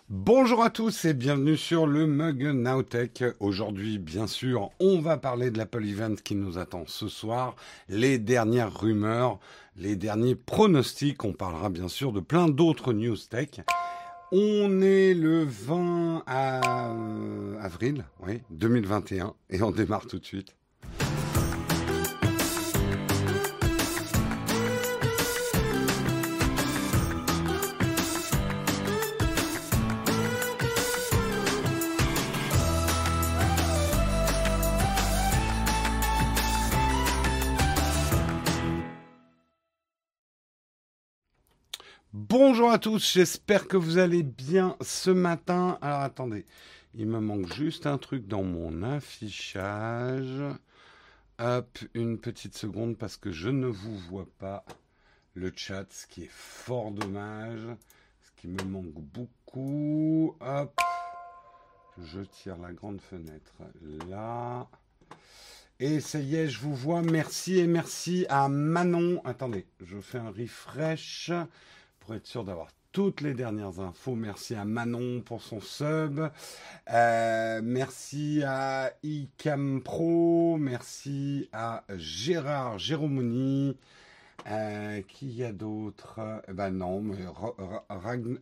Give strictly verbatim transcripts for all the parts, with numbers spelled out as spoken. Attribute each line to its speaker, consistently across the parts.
Speaker 1: Bonjour à tous et bienvenue sur le Mug Nowtech. Aujourd'hui, bien sûr, on va parler de l'Apple Event qui nous attend ce soir, les dernières rumeurs, les derniers pronostics. On parlera bien sûr de plein d'autres news tech. On est le vingt avril, oui, deux mille vingt et un et on démarre tout de suite. Bonjour à tous, j'espère que vous allez bien ce matin. Alors attendez, il me manque juste un truc dans mon affichage. Hop, une petite seconde parce que je ne vous vois pas le chat, ce qui est fort dommage, ce qui me manque beaucoup. Hop, je tire la grande fenêtre là. Et ça y est, je vous vois. Merci et merci à Manon. Attendez, je fais un refresh pour être sûr d'avoir toutes les dernières infos. Merci à Manon pour son sub. Euh, merci à iCam Pro. Merci à Gérard Géromoni. Euh, qui y a d'autres? Eh ben non, mais Rag,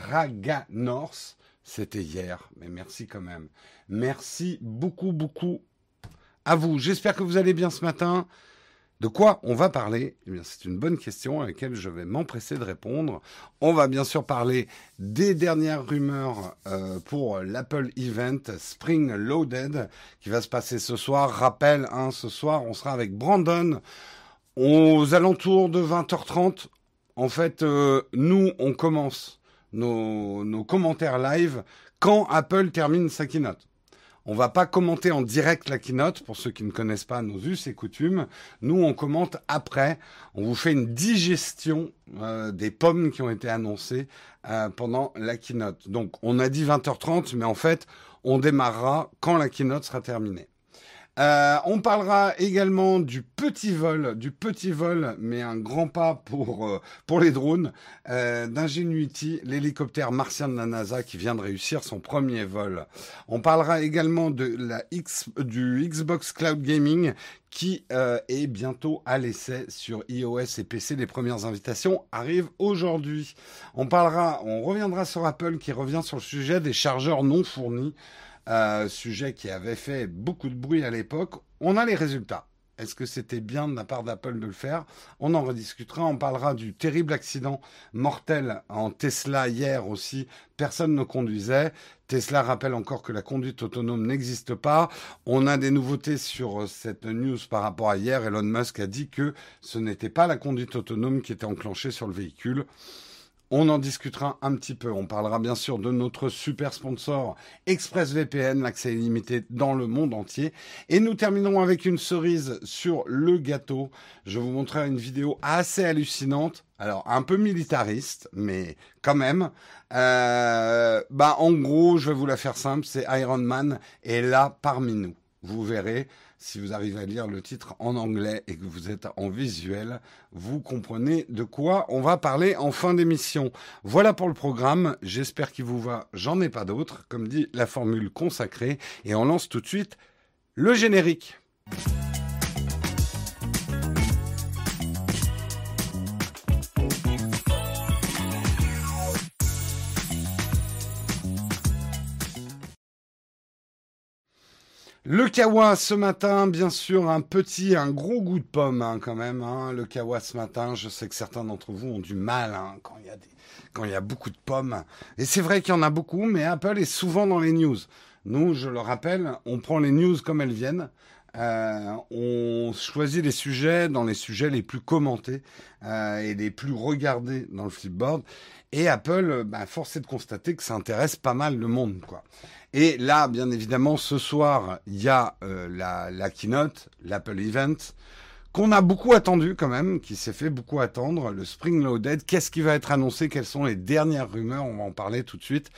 Speaker 1: Raganors, c'était hier. Mais merci quand même. Merci beaucoup, beaucoup à vous. J'espère que vous allez bien ce matin. De quoi on va parler? Eh bien, c'est une bonne question à laquelle je vais m'empresser de répondre. On va bien sûr parler des dernières rumeurs euh, pour l'Apple Event Spring Loaded qui va se passer ce soir. Rappel, hein, ce soir, on sera avec Brandon aux alentours de vingt heures trente. En fait, euh, nous, on commence nos, nos commentaires live quand Apple termine sa keynote. On va pas commenter en direct la keynote, pour ceux qui ne connaissent pas nos us et coutumes. Nous, on commente après. On vous fait une digestion euh, des pommes qui ont été annoncées euh, pendant la keynote. Donc, on a dit vingt heures trente, mais en fait, on démarrera quand la keynote sera terminée. Euh, on parlera également du petit vol, du petit vol, mais un grand pas pour euh, pour les drones, euh, d'Ingenuity, l'hélicoptère martien de la NASA qui vient de réussir son premier vol. On parlera également de la X, du Xbox Cloud Gaming qui euh, est bientôt à l'essai sur iOS et P C. Les premières invitations arrivent aujourd'hui. On parlera, on reviendra sur Apple qui revient sur le sujet des chargeurs non fournis. Euh, sujet qui avait fait beaucoup de bruit à l'époque. On a les résultats. Est-ce que c'était bien de la part d'Apple de le faire? On en rediscutera. On parlera du terrible accident mortel en Tesla hier aussi. Personne ne conduisait. Tesla rappelle encore que la conduite autonome n'existe pas. On a des nouveautés sur cette news par rapport à hier. Elon Musk a dit que ce n'était pas la conduite autonome qui était enclenchée sur le véhicule. On en discutera un petit peu. On parlera bien sûr de notre super sponsor ExpressVPN, l'accès illimité dans le monde entier. Et nous terminerons avec une cerise sur le gâteau. Je vous montrerai une vidéo assez hallucinante. Alors, un peu militariste, mais quand même. Euh, bah, en gros, je vais vous la faire simple. C'est Iron Man est là parmi nous. Vous verrez. Si vous arrivez à lire le titre en anglais et que vous êtes en visuel, vous comprenez de quoi on va parler en fin d'émission. Voilà pour le programme. J'espère qu'il vous va. J'en ai pas d'autres, comme dit la formule consacrée. Et on lance tout de suite le générique. Le kawa ce matin, bien sûr, un petit, un gros goût de pomme hein, quand même. Hein, le kawa ce matin, je sais que certains d'entre vous ont du mal hein, quand il y a des, quand il y a beaucoup de pommes. Et c'est vrai qu'il y en a beaucoup, mais Apple est souvent dans les news. Nous, je le rappelle, on prend les news comme elles viennent. Euh, on choisit les sujets dans les sujets les plus commentés euh, et les plus regardés dans le Flipboard. Et Apple, bah, force est de constater que ça intéresse pas mal le monde, quoi. Et là, bien évidemment, ce soir, il y a euh, la, la keynote, l'Apple Event, qu'on a beaucoup attendu quand même, qui s'est fait beaucoup attendre, le Spring Loaded. Qu'est-ce qui va être annoncé? Quelles sont les dernières rumeurs? On va en parler tout de suite.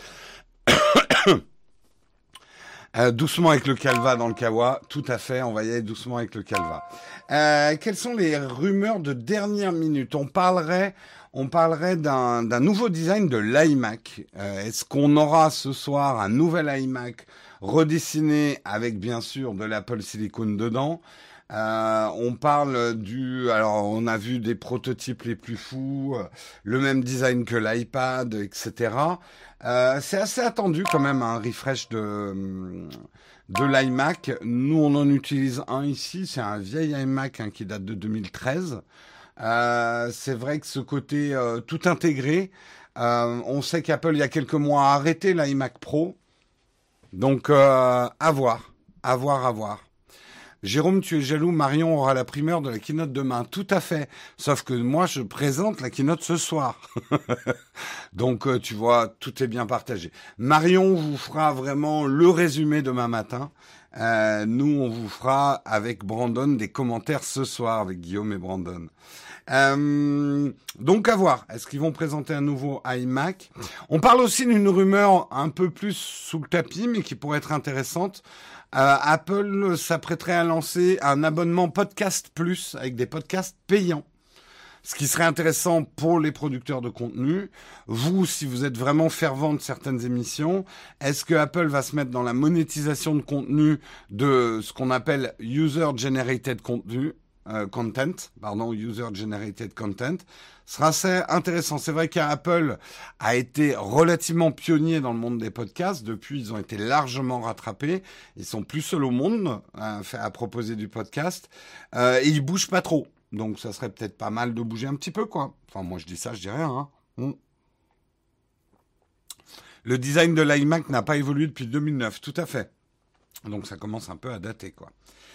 Speaker 1: Euh, doucement avec le calva dans le kawa, tout à fait, on va y aller doucement avec le calva. Euh, quelles sont les rumeurs de dernière minute? On parlerait, on parlerait d'un, d'un nouveau design de l'iMac. Euh, est-ce qu'on aura ce soir un nouvel iMac redessiné avec bien sûr de l'Apple Silicon dedans? Euh, on parle du, alors on a vu des prototypes les plus fous, euh, le même design que l'iPad, et cetera. Euh, c'est assez attendu quand même un refresh de de l'iMac. Nous on en utilise un ici, c'est un vieil iMac hein, qui date de deux mille treize. Euh, c'est vrai que ce côté euh, tout intégré, euh, on sait qu'Apple il y a quelques mois a arrêté l'iMac Pro, donc euh, à voir, à voir, à voir. Jérôme, tu es jaloux, Marion aura la primeur de la keynote demain. Tout à fait. Sauf que moi, je présente la keynote ce soir. Donc, euh, tu vois, tout est bien partagé. Marion vous fera vraiment le résumé demain matin. Euh, nous, on vous fera avec Brandon des commentaires ce soir, avec Guillaume et Brandon. Euh, donc à voir, est-ce qu'ils vont présenter un nouveau iMac? On parle aussi d'une rumeur un peu plus sous le tapis, mais qui pourrait être intéressante. Euh, Apple s'apprêterait à lancer un abonnement Podcast Plus avec des podcasts payants. Ce qui serait intéressant pour les producteurs de contenu. Vous, si vous êtes vraiment fervent de certaines émissions, est-ce que Apple va se mettre dans la monétisation de contenu de ce qu'on appelle User-Generated Contenu, euh, Content, pardon, User-Generated Content, ce sera assez intéressant. C'est vrai qu'Apple a été relativement pionnier dans le monde des podcasts. Depuis, ils ont été largement rattrapés. Ils sont plus seuls au monde à, à proposer du podcast. Euh, et ils bougent pas trop. Donc, ça serait peut-être pas mal de bouger un petit peu, quoi. Enfin, moi, je dis ça, je dis rien. Hein. Mm. Le design de l'iMac n'a pas évolué depuis deux mille neuf, tout à fait. Donc, ça commence un peu à dater, quoi.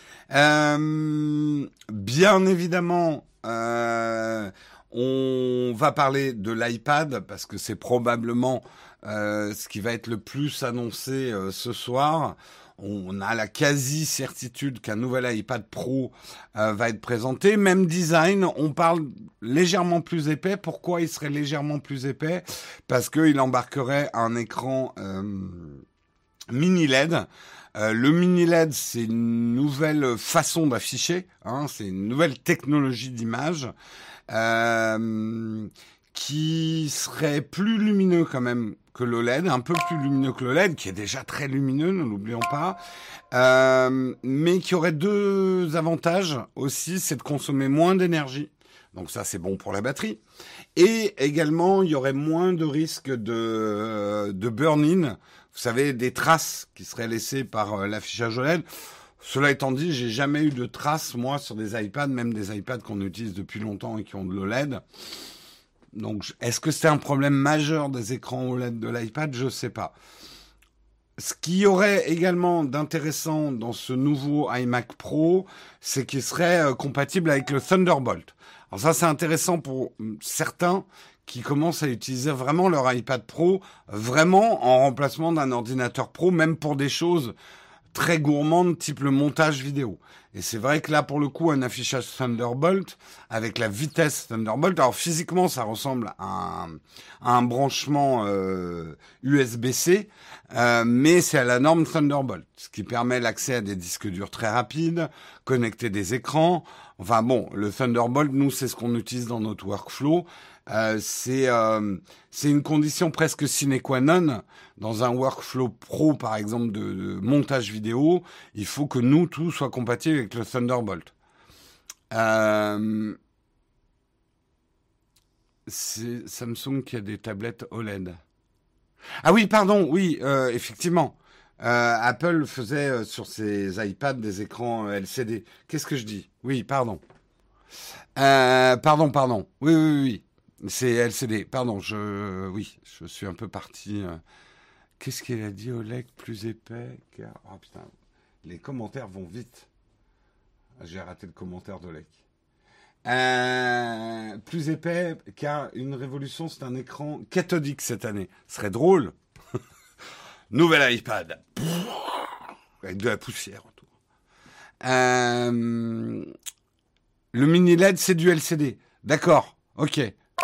Speaker 1: Euh, bien évidemment, euh, on va parler de l'iPad parce que c'est probablement euh, ce qui va être le plus annoncé euh, ce soir. On a la quasi-certitude qu'un nouvel iPad Pro euh, va être présenté. Même design, on parle légèrement plus épais. Pourquoi il serait légèrement plus épais? Parce qu'il embarquerait un écran euh, mini L E D. Euh, le mini L E D, c'est une nouvelle façon d'afficher. Hein, c'est une nouvelle technologie d'image. Euh, qui serait plus lumineux quand même que l'O L E D, un peu plus lumineux que l'O L E D, qui est déjà très lumineux, ne l'oublions pas, euh, mais qui aurait deux avantages aussi, c'est de consommer moins d'énergie, donc ça c'est bon pour la batterie, et également il y aurait moins de risques de, de burn-in, vous savez, des traces qui seraient laissées par euh, l'affichage O L E D. Cela étant dit, j'ai jamais eu de traces, moi, sur des iPads, même des iPads qu'on utilise depuis longtemps et qui ont de l'O L E D. Donc, est-ce que c'est un problème majeur des écrans O L E D de l'iPad? Je sais pas. Ce qui y aurait également d'intéressant dans ce nouveau iMac Pro, c'est qu'il serait euh, compatible avec le Thunderbolt. Alors ça, c'est intéressant pour certains qui commencent à utiliser vraiment leur iPad Pro, vraiment en remplacement d'un ordinateur Pro, même pour des choses très gourmande, type le montage vidéo. Et c'est vrai que là, pour le coup, un affichage Thunderbolt, avec la vitesse Thunderbolt, alors physiquement, ça ressemble à un, à un branchement euh, U S B-C, euh, mais c'est à la norme Thunderbolt, ce qui permet l'accès à des disques durs très rapides, connecter des écrans. Enfin bon, le Thunderbolt, nous, c'est ce qu'on utilise dans notre workflow. Euh, c'est euh, c'est une condition presque sine qua non dans un workflow pro, par exemple, de, de montage vidéo. Il faut que nous, tout soit compatible avec le Thunderbolt. Euh, c'est Samsung qui a des tablettes O L E D. Ah oui, pardon, oui, euh, effectivement. Euh, Apple faisait euh, sur ses iPads des écrans euh, L C D. Qu'est-ce que je dis? Oui, pardon. Euh, pardon, pardon. Oui, oui, oui. oui. C'est L C D. Pardon, je, oui, je suis un peu parti. euh. Qu'est-ce qu'il a dit, Oleg? Plus épais car... Oh putain, les commentaires vont vite. J'ai raté le commentaire d'Oleg. Euh, plus épais car une révolution, c'est un écran cathodique cette année. Ce serait drôle. Nouvel iPad. Avec de la poussière autour. Euh, le mini L E D, c'est du L C D. D'accord, ok.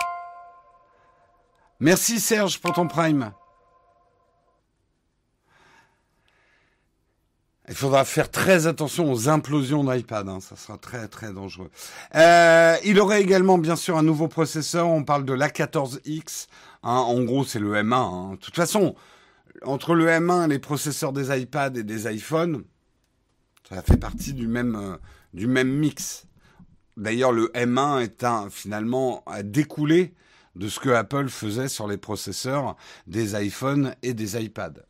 Speaker 1: Merci Serge pour ton prime. Il faudra faire très attention aux implosions d'iPad, hein, ça sera très très dangereux. Euh, il aurait également bien sûr un nouveau processeur, on parle de l'A quatorze X, hein, en gros c'est le M un. Hein. De toute façon, entre le M un et les processeurs des iPads et des iPhones, ça fait partie du même, euh, du même mix. D'ailleurs le M un est un, finalement a découlé de ce que Apple faisait sur les processeurs des iPhones et des iPads.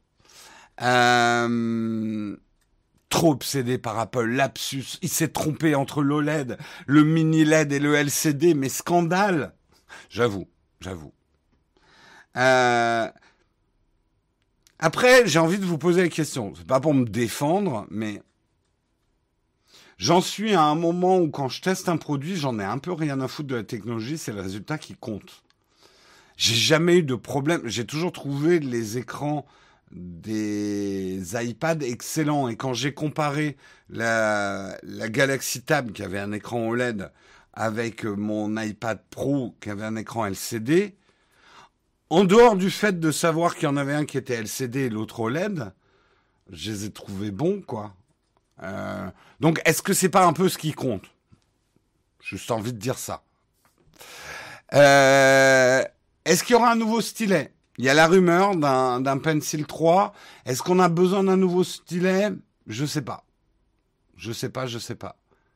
Speaker 1: Euh... Trop obsédé par Apple, lapsus, il s'est trompé entre l'O L E D, le mini L E D et le L C D, mais scandale. J'avoue, j'avoue. Euh... Après, j'ai envie de vous poser la question. C'est pas pour me défendre, mais j'en suis à un moment où quand je teste un produit, j'en ai un peu rien à foutre de la technologie, c'est le résultat qui compte. J'ai jamais eu de problème, j'ai toujours trouvé les écrans des iPads excellents. Et quand j'ai comparé la, la Galaxy Tab, qui avait un écran O L E D, avec mon iPad Pro, qui avait un écran L C D, en dehors du fait de savoir qu'il y en avait un qui était L C D et l'autre O L E D, je les ai trouvés bons, quoi. Euh, donc, est-ce que c'est pas un peu ce qui compte ? J'ai juste envie de dire ça. Euh, est-ce qu'il y aura un nouveau stylet ? Il y a la rumeur d'un, d'un Pencil trois. Est-ce qu'on a besoin d'un nouveau stylet ? Je sais pas. Je sais pas, je sais pas.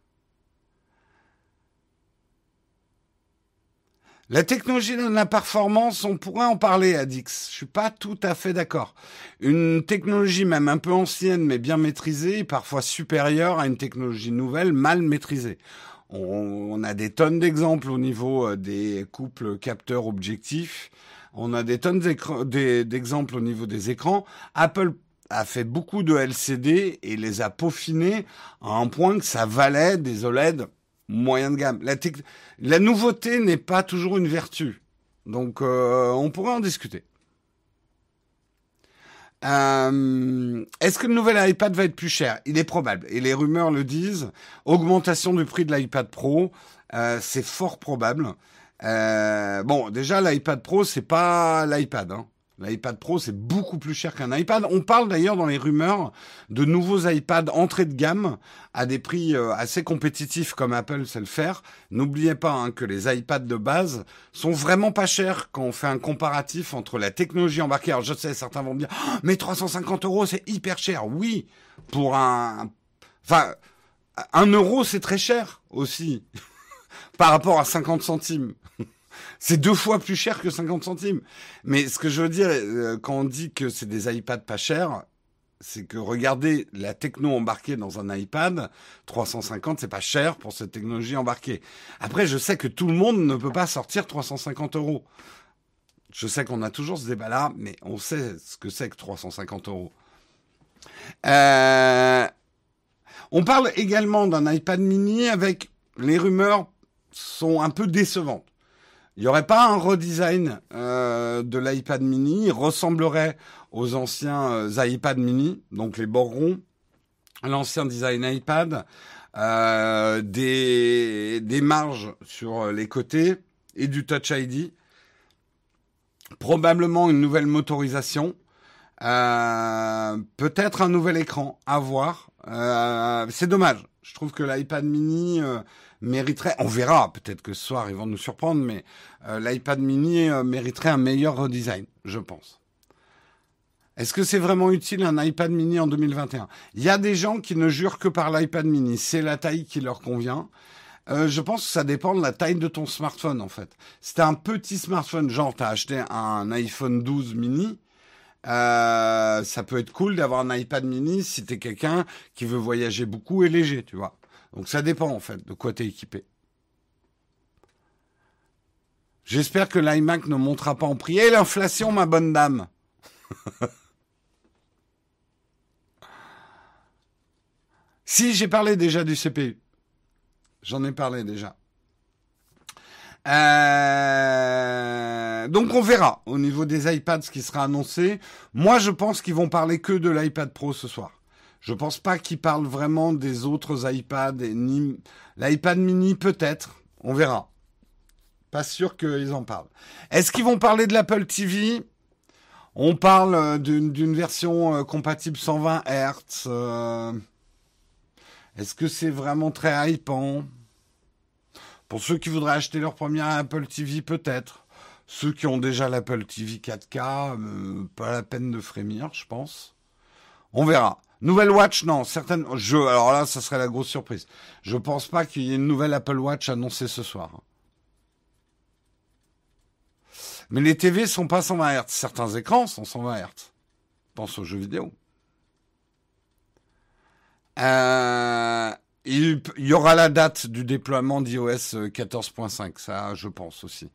Speaker 1: La technologie de la performance, on pourrait en parler, Adix. Je suis pas tout à fait d'accord. Une technologie même un peu ancienne, mais bien maîtrisée, est parfois supérieure à une technologie nouvelle, mal maîtrisée. On a des tonnes d'exemples au niveau des couples capteurs-objectifs. On a des tonnes d'exemples au niveau des écrans. Apple a fait beaucoup de L C D et les a peaufinés à un point que ça valait des O L E D moyen de gamme. La, tec- la nouveauté n'est pas toujours une vertu. Donc, euh, on pourrait en discuter. Euh, est-ce que le nouvel iPad va être plus cher ? Il est probable. Et les rumeurs le disent. Augmentation du prix de l'iPad Pro, euh, c'est fort probable. Euh, bon, déjà, l'iPad Pro, c'est pas l'iPad. Hein. L'iPad Pro, c'est beaucoup plus cher qu'un iPad. On parle d'ailleurs dans les rumeurs de nouveaux iPads entrée de gamme à des prix euh, assez compétitifs comme Apple sait le faire. N'oubliez pas hein, que les iPads de base sont vraiment pas chers quand on fait un comparatif entre la technologie embarquée. Alors je sais, certains vont me dire oh, « mais trois cent cinquante euros, c'est hyper cher ». Oui, pour un... Enfin, un euro, c'est très cher aussi par rapport à cinquante centimes. C'est deux fois plus cher que cinquante centimes. Mais ce que je veux dire, euh, quand on dit que c'est des iPads pas chers, c'est que regardez la techno embarquée dans un iPad, trois cent cinquante, c'est pas cher pour cette technologie embarquée. Après, je sais que tout le monde ne peut pas sortir trois cent cinquante euros. Je sais qu'on a toujours ce débat-là, mais on sait ce que c'est que trois cent cinquante euros. Euh... On parle également d'un iPad mini avec les rumeurs sont un peu décevantes. Il n'y aurait pas un redesign euh, de l'iPad mini, il ressemblerait aux anciens euh, iPad mini, donc les bords ronds, l'ancien design iPad, euh, des, des marges sur les côtés et du Touch I D, probablement une nouvelle motorisation, euh, peut-être un nouvel écran, à voir. Euh, c'est dommage, je trouve que l'iPad mini... Euh, mériterait, on verra, peut-être que ce soir ils vont nous surprendre, mais euh, l'iPad mini euh, mériterait un meilleur redesign, je pense. Est-ce que c'est vraiment utile un iPad mini en deux mille vingt et un ? Il y a des gens qui ne jurent que par l'iPad mini, c'est la taille qui leur convient. Euh, je pense que ça dépend de la taille de ton smartphone en fait. Si t'as un petit smartphone, genre t'as acheté un iPhone douze mini, euh, ça peut être cool d'avoir un iPad mini si t'es quelqu'un qui veut voyager beaucoup et léger, tu vois. Donc ça dépend en fait de quoi t'es équipé. J'espère que l'iMac ne montera pas en prix. Et l'inflation, ma bonne dame. Si, j'ai parlé déjà du C P U. J'en ai parlé déjà. Euh... Donc on verra au niveau des iPads ce qui sera annoncé. Moi, je pense qu'ils vont parler que de l'iPad Pro ce soir. Je pense pas qu'ils parlent vraiment des autres iPads. Et ni... L'iPad mini, peut-être. On verra. Pas sûr qu'ils en parlent. Est-ce qu'ils vont parler de l'Apple T V ? On parle euh, d'une d'une version euh, compatible cent vingt Hz. euh, Est-ce que c'est vraiment très hypant? Pour ceux qui voudraient acheter leur première Apple T V, peut-être. Ceux qui ont déjà l'Apple T V quatre K, euh, pas la peine de frémir, je pense. On verra. Nouvelle Watch, non, certaines. Je, alors là, ça serait la grosse surprise. Je pense pas qu'il y ait une nouvelle Apple Watch annoncée ce soir. Mais les T V sont pas cent vingt Hz. Certains écrans sont cent vingt Hz. Pense aux jeux vidéo. Euh, il, il y aura la date du déploiement d'iOS quatorze point cinq, ça, je pense aussi.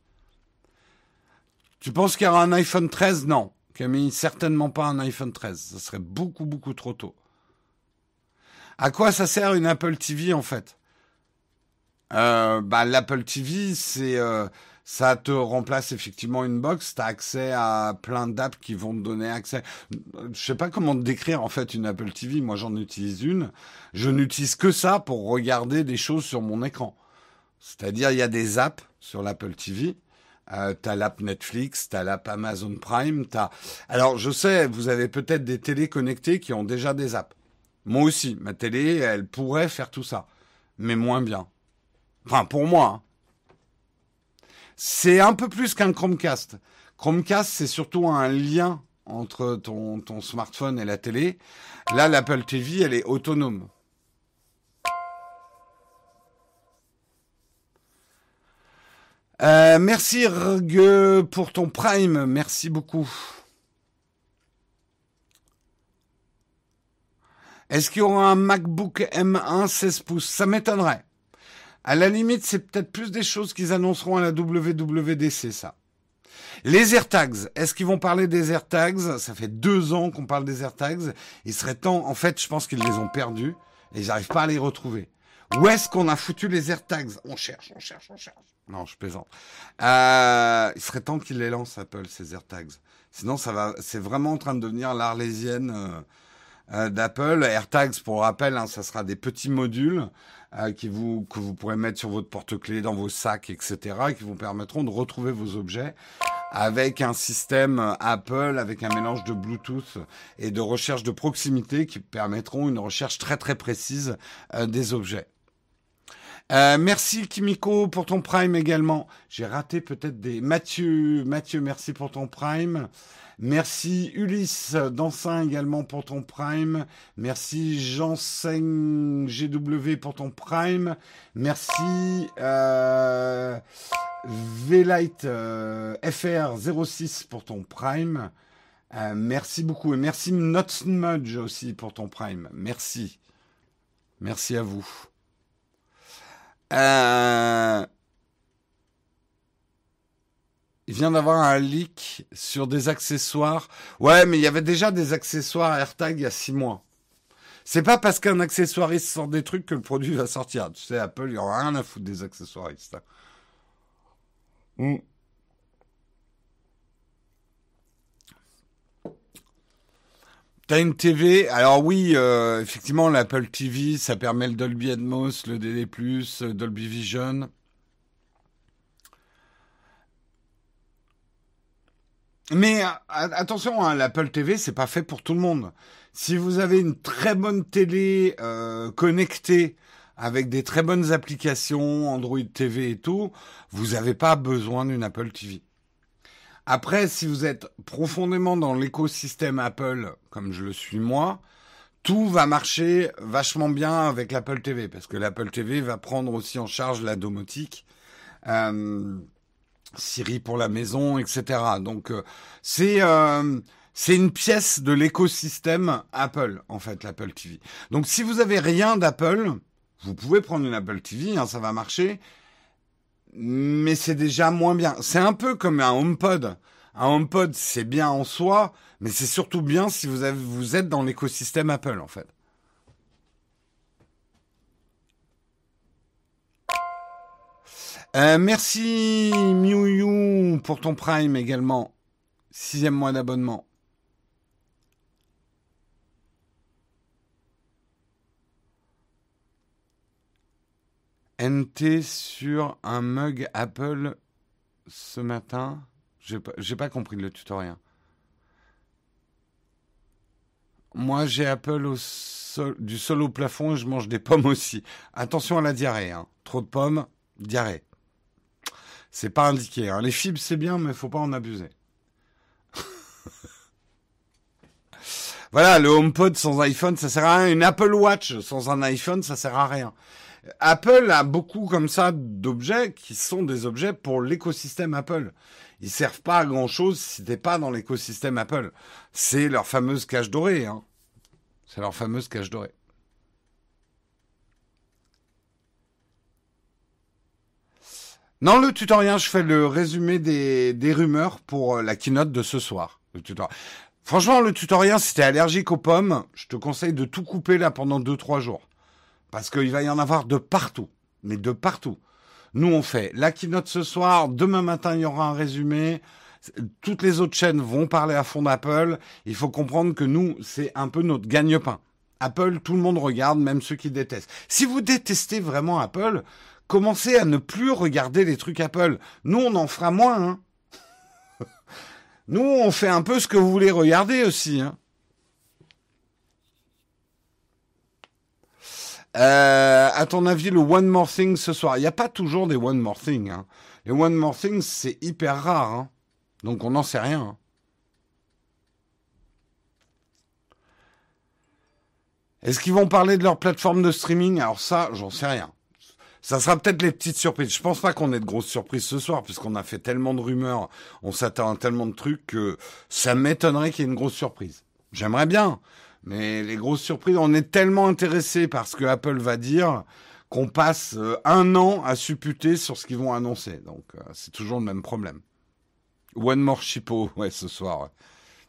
Speaker 1: Tu penses qu'il y aura un iPhone treize? Non. Camille, certainement pas un iPhone treize. Ça serait beaucoup, beaucoup trop tôt. À quoi ça sert une Apple T V, en fait? euh, bah, L'Apple T V, c'est, euh, ça te remplace effectivement une box. Tu as accès à plein d'apps qui vont te donner accès. Je sais pas comment te décrire, en fait, une Apple T V. Moi, j'en utilise une. Je n'utilise que ça pour regarder des choses sur mon écran. C'est-à-dire, il y a des apps sur l'Apple T V. Euh, t'as l'app Netflix, t'as l'app Amazon Prime, t'as... Alors, je sais, vous avez peut-être des télés connectées qui ont déjà des apps. Moi aussi, ma télé, elle pourrait faire tout ça, mais moins bien. Enfin, pour moi. Hein. C'est un peu plus qu'un Chromecast. Chromecast, c'est surtout un lien entre ton, ton smartphone et la télé. Là, l'Apple T V, elle est autonome. Euh, merci Rgue pour ton Prime, merci beaucoup. Est-ce qu'il y aura un MacBook M un seize pouces? Ça m'étonnerait. À la limite, c'est peut-être plus des choses qu'ils annonceront à la W W D C, ça. Les AirTags, est-ce qu'ils vont parler des AirTags? Ça fait deux ans qu'on parle des AirTags. Il serait temps, en fait, je pense qu'ils les ont perdus et ils n'arrivent pas à les retrouver. Où est-ce qu'on a foutu les AirTags? On cherche, on cherche, on cherche. Non, je plaisante. Euh, il serait temps qu'ils les lancent, Apple, ces AirTags. Sinon, ça va, c'est vraiment en train de devenir l'Arlésienne euh, euh, d'Apple. AirTags, pour rappel, hein, ça sera des petits modules euh, qui vous, que vous pourrez mettre sur votre porte-clés, dans vos sacs, et cetera, et qui vous permettront de retrouver vos objets avec un système Apple, avec un mélange de Bluetooth et de recherche de proximité qui permettront une recherche très très précise euh, des objets. Euh, merci Kimiko pour ton Prime également. J'ai raté peut-être des... Mathieu, Mathieu, merci pour ton Prime. Merci Ulysse Dansin également pour ton Prime. Merci Janssen G W pour ton Prime. Merci euh, Vlight euh, F R zéro six pour ton Prime. Euh, merci beaucoup. Et merci Notsmudge aussi pour ton Prime. Merci. Merci à vous. Euh... Il vient d'avoir un leak sur des accessoires. Ouais, mais il y avait déjà des accessoires AirTag il y a six mois. C'est pas parce qu'un accessoiriste sort des trucs que le produit va sortir. Tu sais, Apple, il y aura rien à foutre des accessoiristes. Mm. T'as une T V, alors oui, euh, effectivement, l'Apple T V, ça permet le Dolby Atmos, le D D plus, Dolby Vision. Mais a- attention, hein, l'Apple T V, c'est pas fait pour tout le monde. Si vous avez une très bonne télé euh, connectée avec des très bonnes applications, Android T V et tout, vous n'avez pas besoin d'une Apple T V. Après, si vous êtes profondément dans l'écosystème Apple, comme je le suis moi, tout va marcher vachement bien avec l'Apple T V, parce que l'Apple T V va prendre aussi en charge la domotique, euh, Siri pour la maison, et cetera. Donc, euh, c'est euh, c'est une pièce de l'écosystème Apple, en fait, l'Apple T V. Donc, si vous avez rien d'Apple, vous pouvez prendre une Apple T V, hein, ça va marcher. Mais c'est déjà moins bien. C'est un peu comme un HomePod. Un HomePod, c'est bien en soi, mais c'est surtout bien si vous, avez, vous êtes dans l'écosystème Apple, en fait. Euh, merci Miu pour ton Prime également. Sixième mois d'abonnement. N T sur un mug Apple ce matin. J'ai pas, j'ai pas compris le tutoriel. Moi, j'ai Apple au sol, du sol au plafond et je mange des pommes aussi. Attention à la diarrhée, hein. Trop de pommes, diarrhée. C'est pas indiqué, hein. Les fibres, c'est bien, mais faut pas en abuser. Voilà, le HomePod sans iPhone, ça sert à rien. Une Apple Watch sans un iPhone, ça sert à rien. Apple a beaucoup comme ça d'objets qui sont des objets pour l'écosystème Apple. Ils servent pas à grand chose si t'es pas dans l'écosystème Apple. C'est leur fameuse cage dorée, hein. C'est leur fameuse cage dorée. Dans le tutoriel, je fais le résumé des, des rumeurs pour la keynote de ce soir. Le tutoriel. Franchement, le tutoriel, si t'es allergique aux pommes, je te conseille de tout couper là pendant deux trois jours. Parce qu'il va y en avoir de partout. Mais de partout. Nous, on fait la keynote ce soir. Demain matin, il y aura un résumé. Toutes les autres chaînes vont parler à fond d'Apple. Il faut comprendre que nous, c'est un peu notre gagne-pain. Apple, tout le monde regarde, même ceux qui détestent. Si vous détestez vraiment Apple, commencez à ne plus regarder les trucs Apple. Nous, on en fera moins, hein. Nous, on fait un peu ce que vous voulez regarder aussi, hein. Euh, à ton avis, le One More Thing ce soir, il n'y a pas toujours des One More Thing, hein. Les One More Thing, c'est hyper rare, hein. Donc on n'en sait rien, hein. Est-ce qu'ils vont parler de leur plateforme de streaming? Alors ça, j'en sais rien. Ça sera peut-être les petites surprises. Je pense pas qu'on ait de grosses surprises ce soir, puisqu'on a fait tellement de rumeurs, on s'attend à tellement de trucs que ça m'étonnerait qu'il y ait une grosse surprise. J'aimerais bien, mais les grosses surprises, on est tellement intéressé par ce que Apple va dire qu'on passe euh, un an à supputer sur ce qu'ils vont annoncer. Donc euh, c'est toujours le même problème. One more chippo, ouais, ce soir. Ouais.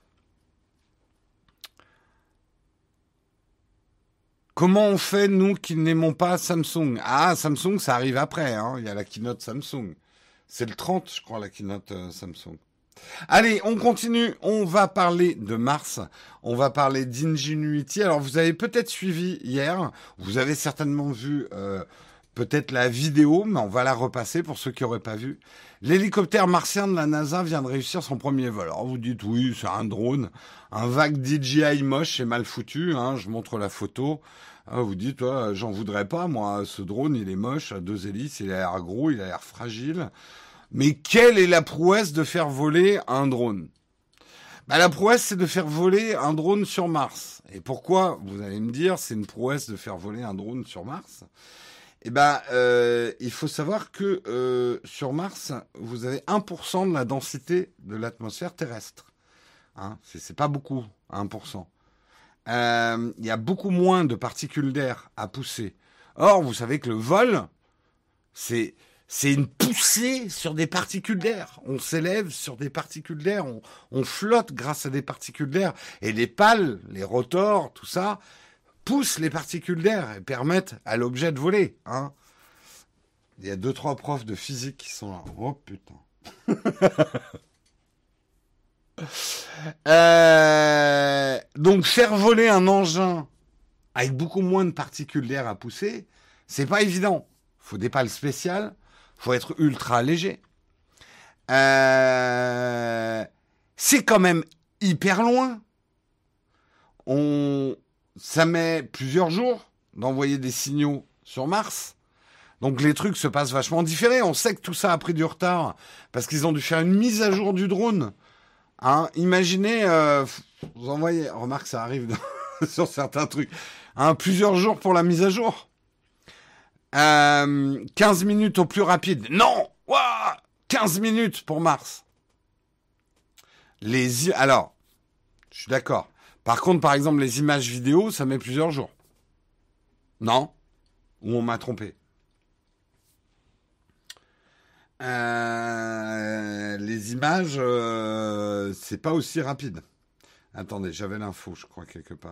Speaker 1: Comment on fait, nous, qui n'aimons pas Samsung? Ah, Samsung, ça arrive après, hein. Il y a la keynote Samsung. C'est le trente, je crois, la keynote euh, Samsung. Allez, on continue. On va parler de Mars. On va parler d'Ingenuity. Alors, vous avez peut-être suivi hier. Vous avez certainement vu euh, peut-être la vidéo, mais on va la repasser pour ceux qui n'auraient pas vu. L'hélicoptère martien de la NASA vient de réussir son premier vol. Alors, vous dites, oui, c'est un drone. Un vague D J I moche et mal foutu. Hein, je montre la photo. Ah, vous dites, ouais, j'en voudrais pas, moi. Ce drone, il est moche, à deux hélices, il a l'air gros, il a l'air fragile. Mais quelle est la prouesse de faire voler un drone? Bah, la prouesse, c'est de faire voler un drone sur Mars. Et pourquoi, vous allez me dire, c'est une prouesse de faire voler un drone sur Mars? Eh ben, euh, il faut savoir que euh, sur Mars, vous avez un pour cent de la densité de l'atmosphère terrestre. Hein, c'est, c'est pas beaucoup, un pour cent. Euh, il y a beaucoup moins de particules d'air à pousser. Or, vous savez que le vol, c'est... C'est une poussée sur des particules d'air. On s'élève sur des particules d'air. On, on flotte grâce à des particules d'air. Et les pales, les rotors, tout ça, poussent les particules d'air et permettent à l'objet de voler. Hein. Il y a deux, trois profs de physique qui sont là. Oh putain. euh, donc faire voler un engin avec beaucoup moins de particules d'air à pousser, c'est pas évident. Faut des pales spéciales. Faut être ultra léger. Euh, c'est quand même hyper loin. On, ça met plusieurs jours d'envoyer des signaux sur Mars. Donc les trucs se passent vachement différés. On sait que tout ça a pris du retard parce qu'ils ont dû faire une mise à jour du drone. Hein, imaginez, euh, vous envoyez, remarque ça arrive dans, sur certains trucs, hein, plusieurs jours pour la mise à jour. Euh, quinze minutes au plus rapide. Non, ouah, quinze minutes pour Mars. Les, alors, je suis d'accord. Par contre, par exemple, les images vidéo, ça met plusieurs jours. Non? Ou on m'a trompé? Euh, les images, euh, c'est pas aussi rapide. Attendez, j'avais l'info, je crois, quelque part.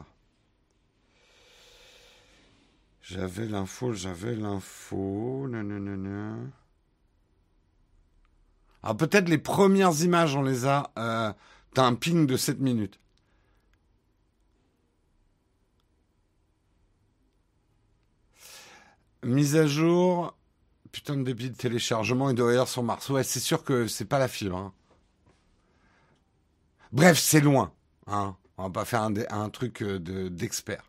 Speaker 1: J'avais l'info, j'avais l'info. Nanana. Alors peut-être les premières images, on les a. Euh, t'as un ping de sept minutes. Mise à jour. Putain de débit de téléchargement, il doit y avoir sur Mars. Ouais, c'est sûr que c'est pas la fibre. Hein. Bref, c'est loin. Hein. On va pas faire un, dé- un truc euh, de, d'expert.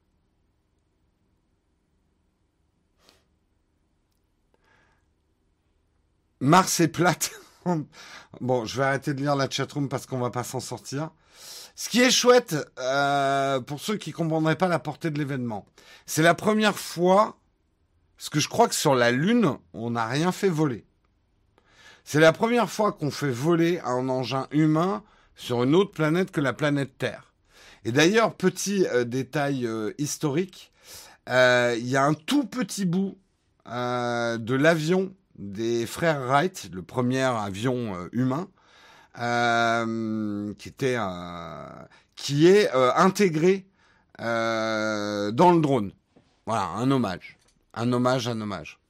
Speaker 1: Mars est plate. Bon, je vais arrêter de lire la chatroom parce qu'on va pas s'en sortir. Ce qui est chouette, euh, pour ceux qui comprendraient pas la portée de l'événement, c'est la première fois, parce que je crois que sur la Lune, on n'a rien fait voler. C'est la première fois qu'on fait voler un engin humain sur une autre planète que la planète Terre. Et d'ailleurs, petit euh, détail euh, historique, euh, il y a un tout petit bout euh, de l'avion des frères Wright, le premier avion euh, humain, euh, qui était euh, qui est euh, intégré euh, dans le drone. Voilà, un hommage, un hommage, un hommage.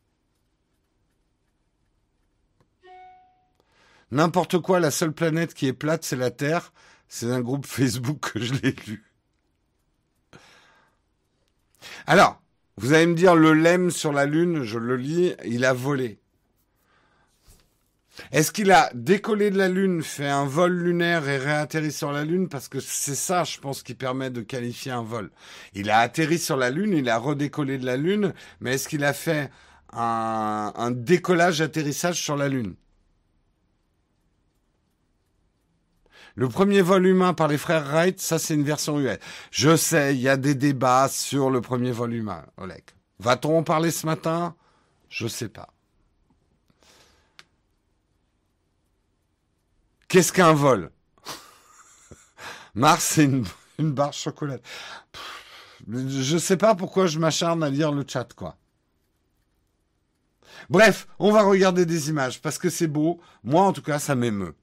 Speaker 1: N'importe quoi, la seule planète qui est plate, c'est la Terre. C'est un groupe Facebook que je l'ai lu. Alors, vous allez me dire, le lemme sur la Lune, je le lis, il a volé. Est-ce qu'il a décollé de la Lune, fait un vol lunaire et réatterri sur la Lune? Parce que c'est ça, je pense, qui permet de qualifier un vol. Il a atterri sur la Lune, il a redécollé de la Lune, mais est-ce qu'il a fait un, un décollage-atterrissage sur la Lune? Le premier vol humain par les frères Wright, ça c'est une version U S. Je sais, il y a des débats sur le premier vol humain, Oleg. Va-t-on en parler ce matin? Je sais pas. Qu'est-ce qu'un vol? Mars, c'est une, une barre de chocolat. Je sais pas pourquoi je m'acharne à lire le chat, quoi. Bref, on va regarder des images parce que c'est beau. Moi, en tout cas, ça m'émeut.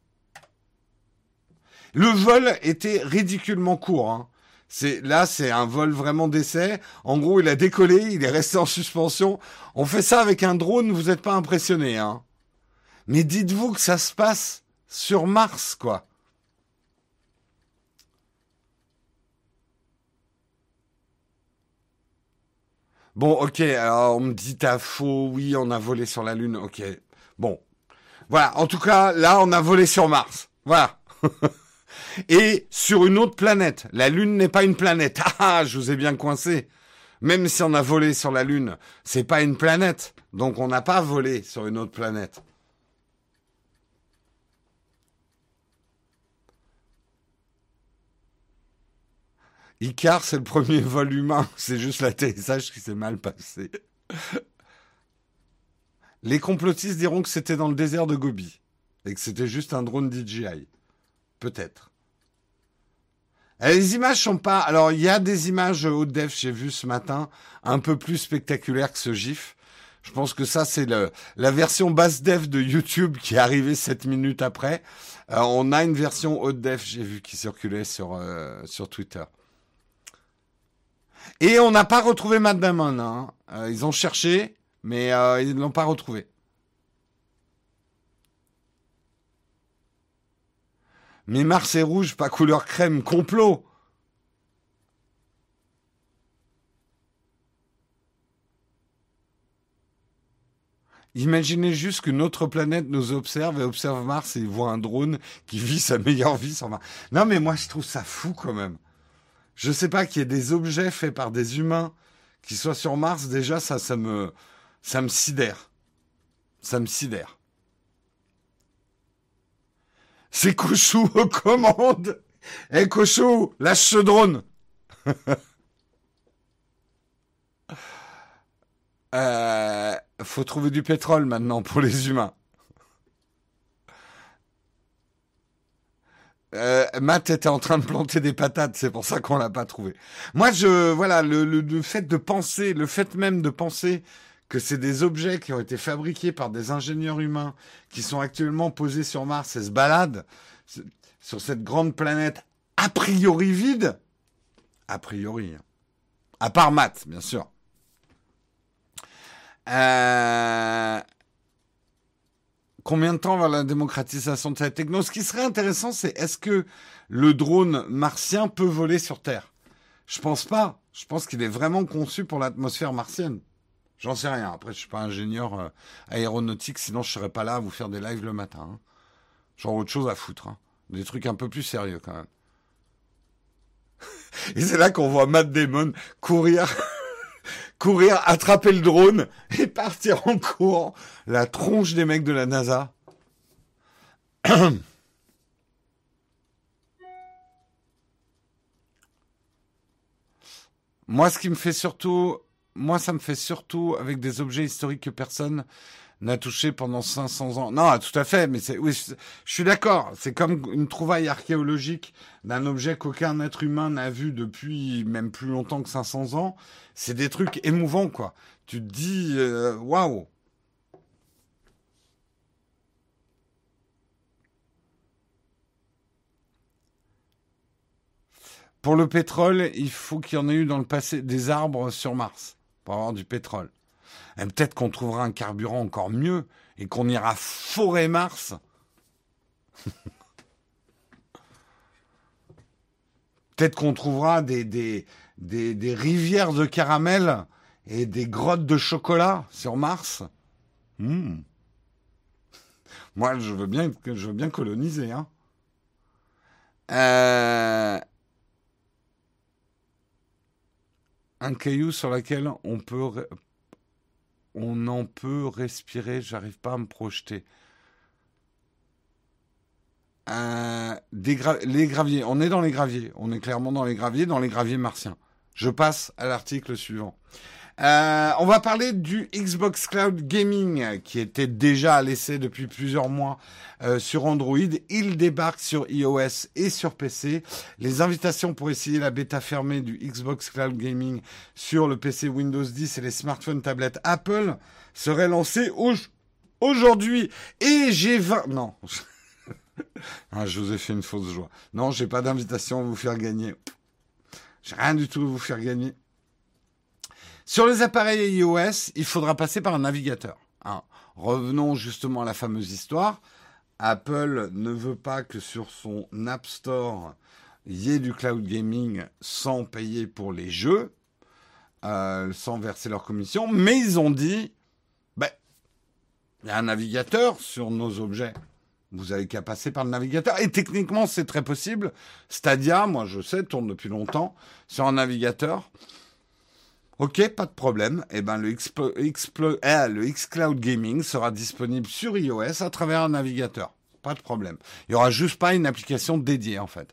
Speaker 1: Le vol était ridiculement court. Hein. C'est, là, c'est un vol vraiment d'essai. En gros, il a décollé, il est resté en suspension. On fait ça avec un drone, vous n'êtes pas impressionné. Hein. Mais dites-vous que ça se passe sur Mars, quoi. Bon, ok, alors on me dit t'as faux, oui, on a volé sur la Lune, ok. Bon, voilà, en tout cas, là, on a volé sur Mars. Voilà. Et sur une autre planète. La Lune n'est pas une planète. Ah, je vous ai bien coincé. Même si on a volé sur la Lune, c'est pas une planète. Donc on n'a pas volé sur une autre planète. Icar, c'est le premier vol humain. C'est juste l'atterrissage qui s'est mal passé. Les complotistes diront que c'était dans le désert de Gobi. Et que c'était juste un drone D J I. Peut-être. Les images sont pas... Alors, il y a des images haute def, j'ai vu ce matin, un peu plus spectaculaires que ce GIF. Je pense que ça, c'est le, la version basse def de YouTube qui est arrivée sept minutes après. Euh, on a une version haute def, j'ai vu, qui circulait sur, euh, sur Twitter. Et on n'a pas retrouvé Matt Damon. Hein. Euh, ils ont cherché, mais euh, ils ne l'ont pas retrouvé. Mais Mars est rouge, pas couleur crème, complot. Imaginez juste qu'une autre planète nous observe et observe Mars et voit un drone qui vit sa meilleure vie sur Mars. Non mais moi je trouve ça fou quand même. Je sais pas qu'il y ait des objets faits par des humains qui soient sur Mars, déjà ça, ça me, ça me sidère. Ça me sidère. C'est Cochou aux commandes. Eh hey, Cochou, lâche ce drone. euh, faut trouver du pétrole maintenant pour les humains. Euh, Matt était en train de planter des patates, c'est pour ça qu'on l'a pas trouvé. Moi, je voilà le, le, le fait de penser, le fait même de penser que c'est des objets qui ont été fabriqués par des ingénieurs humains qui sont actuellement posés sur Mars et se baladent sur cette grande planète a priori vide, a priori, à part Matt, bien sûr. Euh... Combien de temps va la démocratisation de cette techno? Ce qui serait intéressant, c'est est-ce que le drone martien peut voler sur Terre? Je pense pas. Je pense qu'il est vraiment conçu pour l'atmosphère martienne. J'en sais rien. Après, je suis pas ingénieur euh, aéronautique, sinon je serais pas là à vous faire des lives le matin. Hein. Genre autre chose à foutre. Hein. Des trucs un peu plus sérieux quand même. Et c'est là qu'on voit Matt Damon courir, courir, attraper le drone et partir en courant. La tronche des mecs de la NASA. Moi, ce qui me fait surtout, moi, ça me fait surtout avec des objets historiques que personne n'a touché pendant cinq cents ans. Non, tout à fait, mais c'est, oui, je, je suis d'accord. C'est comme une trouvaille archéologique d'un objet qu'aucun être humain n'a vu depuis même plus longtemps que cinq cents ans. C'est des trucs émouvants, quoi. Tu te dis, euh, waouh. Pour le pétrole, il faut qu'il y en ait eu dans le passé des arbres sur Mars pour avoir du pétrole. Et peut-être qu'on trouvera un carburant encore mieux et qu'on ira forer Mars. Peut-être qu'on trouvera des, des, des, des rivières de caramel et des grottes de chocolat sur Mars. Mmh. Moi, je veux bien, je veux bien coloniser. Hein. Euh... Un caillou sur lequel on peut, on en peut respirer. J'arrive pas à me projeter. Euh, des gra- les graviers. On est dans les graviers. On est clairement dans les graviers, dans les graviers martiens. Je passe à l'article suivant. Euh, on va parler du Xbox Cloud Gaming qui était déjà à l'essai depuis plusieurs mois euh, sur Android. Il débarque sur iOS et sur P C. Les invitations pour essayer la bêta fermée du Xbox Cloud Gaming sur le P C Windows dix et les smartphones tablettes Apple seraient lancées au- aujourd'hui. Et j'ai vingt... Non. Ah, je vous ai fait une fausse joie. Non, j'ai pas d'invitation à vous faire gagner. J'ai rien du tout à vous faire gagner. Sur les appareils iOS, il faudra passer par un navigateur. Hein. Revenons justement à la fameuse histoire. Apple ne veut pas que sur son App Store, il y ait du cloud gaming sans payer pour les jeux, euh, sans verser leur commission. Mais ils ont dit, ben, il y a un navigateur sur nos objets. Vous avez qu'à passer par le navigateur. Et techniquement, c'est très possible. Stadia, moi je sais, tourne depuis longtemps sur un navigateur. Ok, pas de problème. Eh ben, le, Xplo- Xplo- eh, le xCloud Gaming sera disponible sur iOS à travers un navigateur. Pas de problème. Il n'y aura juste pas une application dédiée, en fait.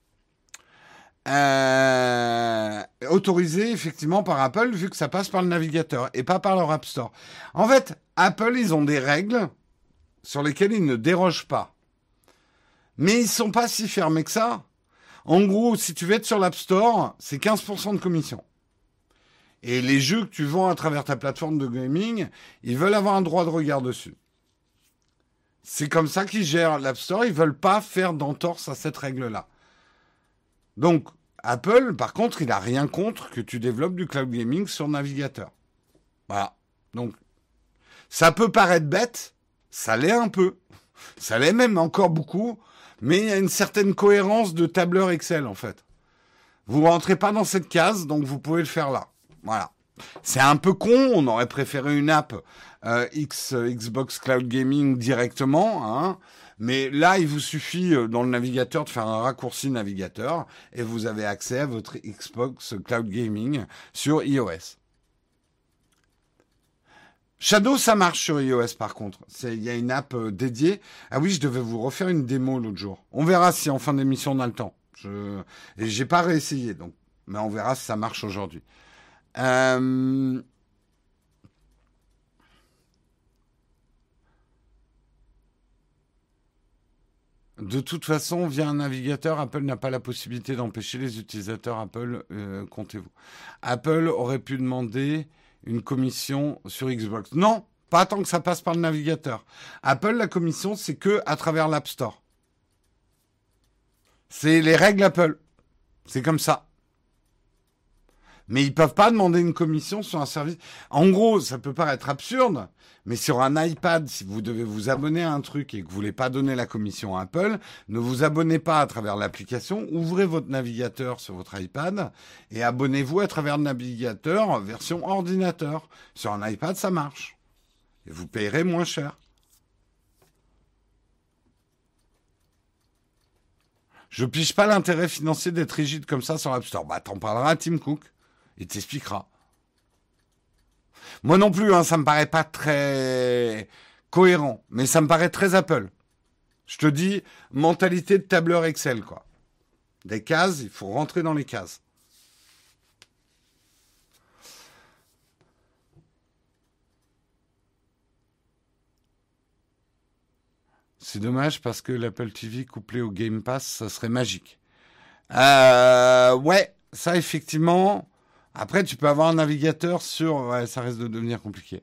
Speaker 1: Euh, autorisé, effectivement, par Apple, vu que ça passe par le navigateur et pas par leur App Store. En fait, Apple, ils ont des règles sur lesquelles ils ne dérogent pas. Mais ils sont pas si fermés que ça. En gros, si tu veux être sur l'App Store, c'est quinze pour cent de commission. Et les jeux que tu vends à travers ta plateforme de gaming, ils veulent avoir un droit de regard dessus. C'est comme ça qu'ils gèrent l'App Store. Ils veulent pas faire d'entorse à cette règle-là. Donc, Apple, par contre, il n'a rien contre que tu développes du cloud gaming sur navigateur. Voilà. Donc, ça peut paraître bête. Ça l'est un peu. Ça l'est même encore beaucoup. Mais il y a une certaine cohérence de tableur Excel, en fait. Vous rentrez pas dans cette case, donc vous pouvez le faire là. Voilà. C'est un peu con, on aurait préféré une app euh, X, euh, Xbox Cloud Gaming directement, hein. Mais là, il vous suffit euh, dans le navigateur de faire un raccourci navigateur et vous avez accès à votre Xbox Cloud Gaming sur iOS. Shadow, ça marche sur iOS par contre. Il y a une app euh, dédiée. Ah oui, je devais vous refaire une démo l'autre jour. On verra si en fin d'émission on a le temps. Je... Et j'ai pas réessayé, donc. Mais on verra si ça marche aujourd'hui. Euh... De toute façon, via un navigateur, Apple n'a pas la possibilité d'empêcher les utilisateurs Apple, euh, comptez-vous. Apple aurait pu demander une commission sur Xbox. Non, pas tant que ça passe par le navigateur. Apple, la commission, c'est que à travers l'App Store. C'est les règles Apple. C'est comme ça. Mais ils peuvent pas demander une commission sur un service. En gros, ça peut paraître absurde, mais sur un iPad, si vous devez vous abonner à un truc et que vous voulez pas donner la commission à Apple, ne vous abonnez pas à travers l'application, ouvrez votre navigateur sur votre iPad et abonnez-vous à travers le navigateur version ordinateur. Sur un iPad, ça marche. Et vous payerez moins cher. Je pige pas l'intérêt financier d'être rigide comme ça sur l'App Store. Bah, t'en parleras à Tim Cook. Il t'expliquera. Moi non plus, hein, ça me paraît pas très cohérent, mais ça me paraît très Apple. Je te dis, mentalité de tableur Excel, quoi. Des cases, il faut rentrer dans les cases. C'est dommage parce que l'Apple T V couplé au Game Pass, ça serait magique. Euh, ouais, ça effectivement. Après, tu peux avoir un navigateur sur... Ouais, ça risque de devenir compliqué.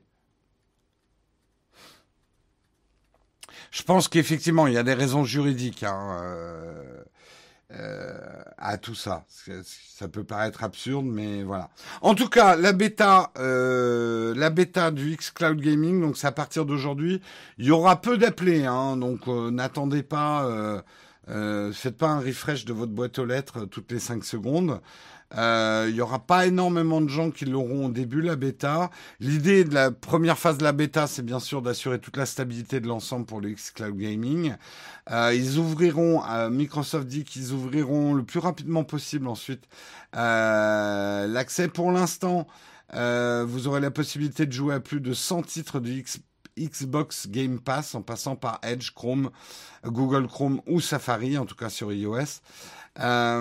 Speaker 1: Je pense qu'effectivement, il y a des raisons juridiques hein, euh, euh, à tout ça. Ça peut paraître absurde, mais voilà. En tout cas, la bêta, euh, la bêta du xCloud Gaming, donc c'est à partir d'aujourd'hui. Il y aura peu d'appelés, hein, donc euh, n'attendez pas... Euh, euh, faites pas un refresh de votre boîte aux lettres toutes les cinq secondes. Euh, il y aura pas énormément de gens qui l'auront au début, la bêta. L'idée de la première phase de la bêta, c'est bien sûr d'assurer toute la stabilité de l'ensemble pour le xCloud Gaming. Euh, ils ouvriront, euh, Microsoft dit qu'ils ouvriront le plus rapidement possible ensuite euh, l'accès. Pour l'instant, euh, vous aurez la possibilité de jouer à plus de cent titres du X, Xbox Game Pass en passant par Edge, Chrome, Google Chrome ou Safari, en tout cas sur iOS. Euh...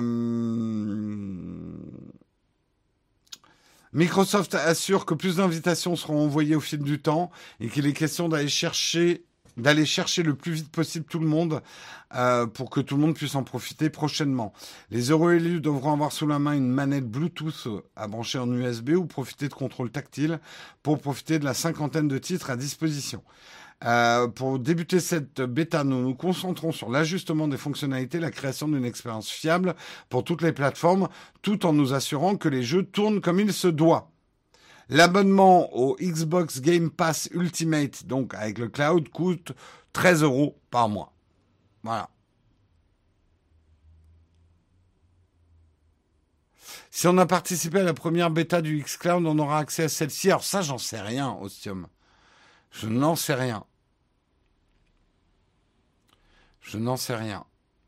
Speaker 1: Microsoft assure que plus d'invitations seront envoyées au fil du temps et qu'il est question d'aller chercher, d'aller chercher le plus vite possible tout le monde euh, pour que tout le monde puisse en profiter prochainement. Les heureux élus devront avoir sous la main une manette Bluetooth à brancher en U S B ou profiter de contrôle tactile pour profiter de la cinquantaine de titres à disposition. Euh, pour débuter cette bêta, nous nous concentrons sur l'ajustement des fonctionnalités, la création d'une expérience fiable pour toutes les plateformes, tout en nous assurant que les jeux tournent comme il se doit. L'abonnement au Xbox Game Pass Ultimate, donc avec le cloud, coûte treize euros par mois. Voilà. Si on a participé à la première bêta du xCloud, on aura accès à celle-ci. Alors ça, j'en sais rien, Ostium. Je n'en sais rien. Je n'en sais rien.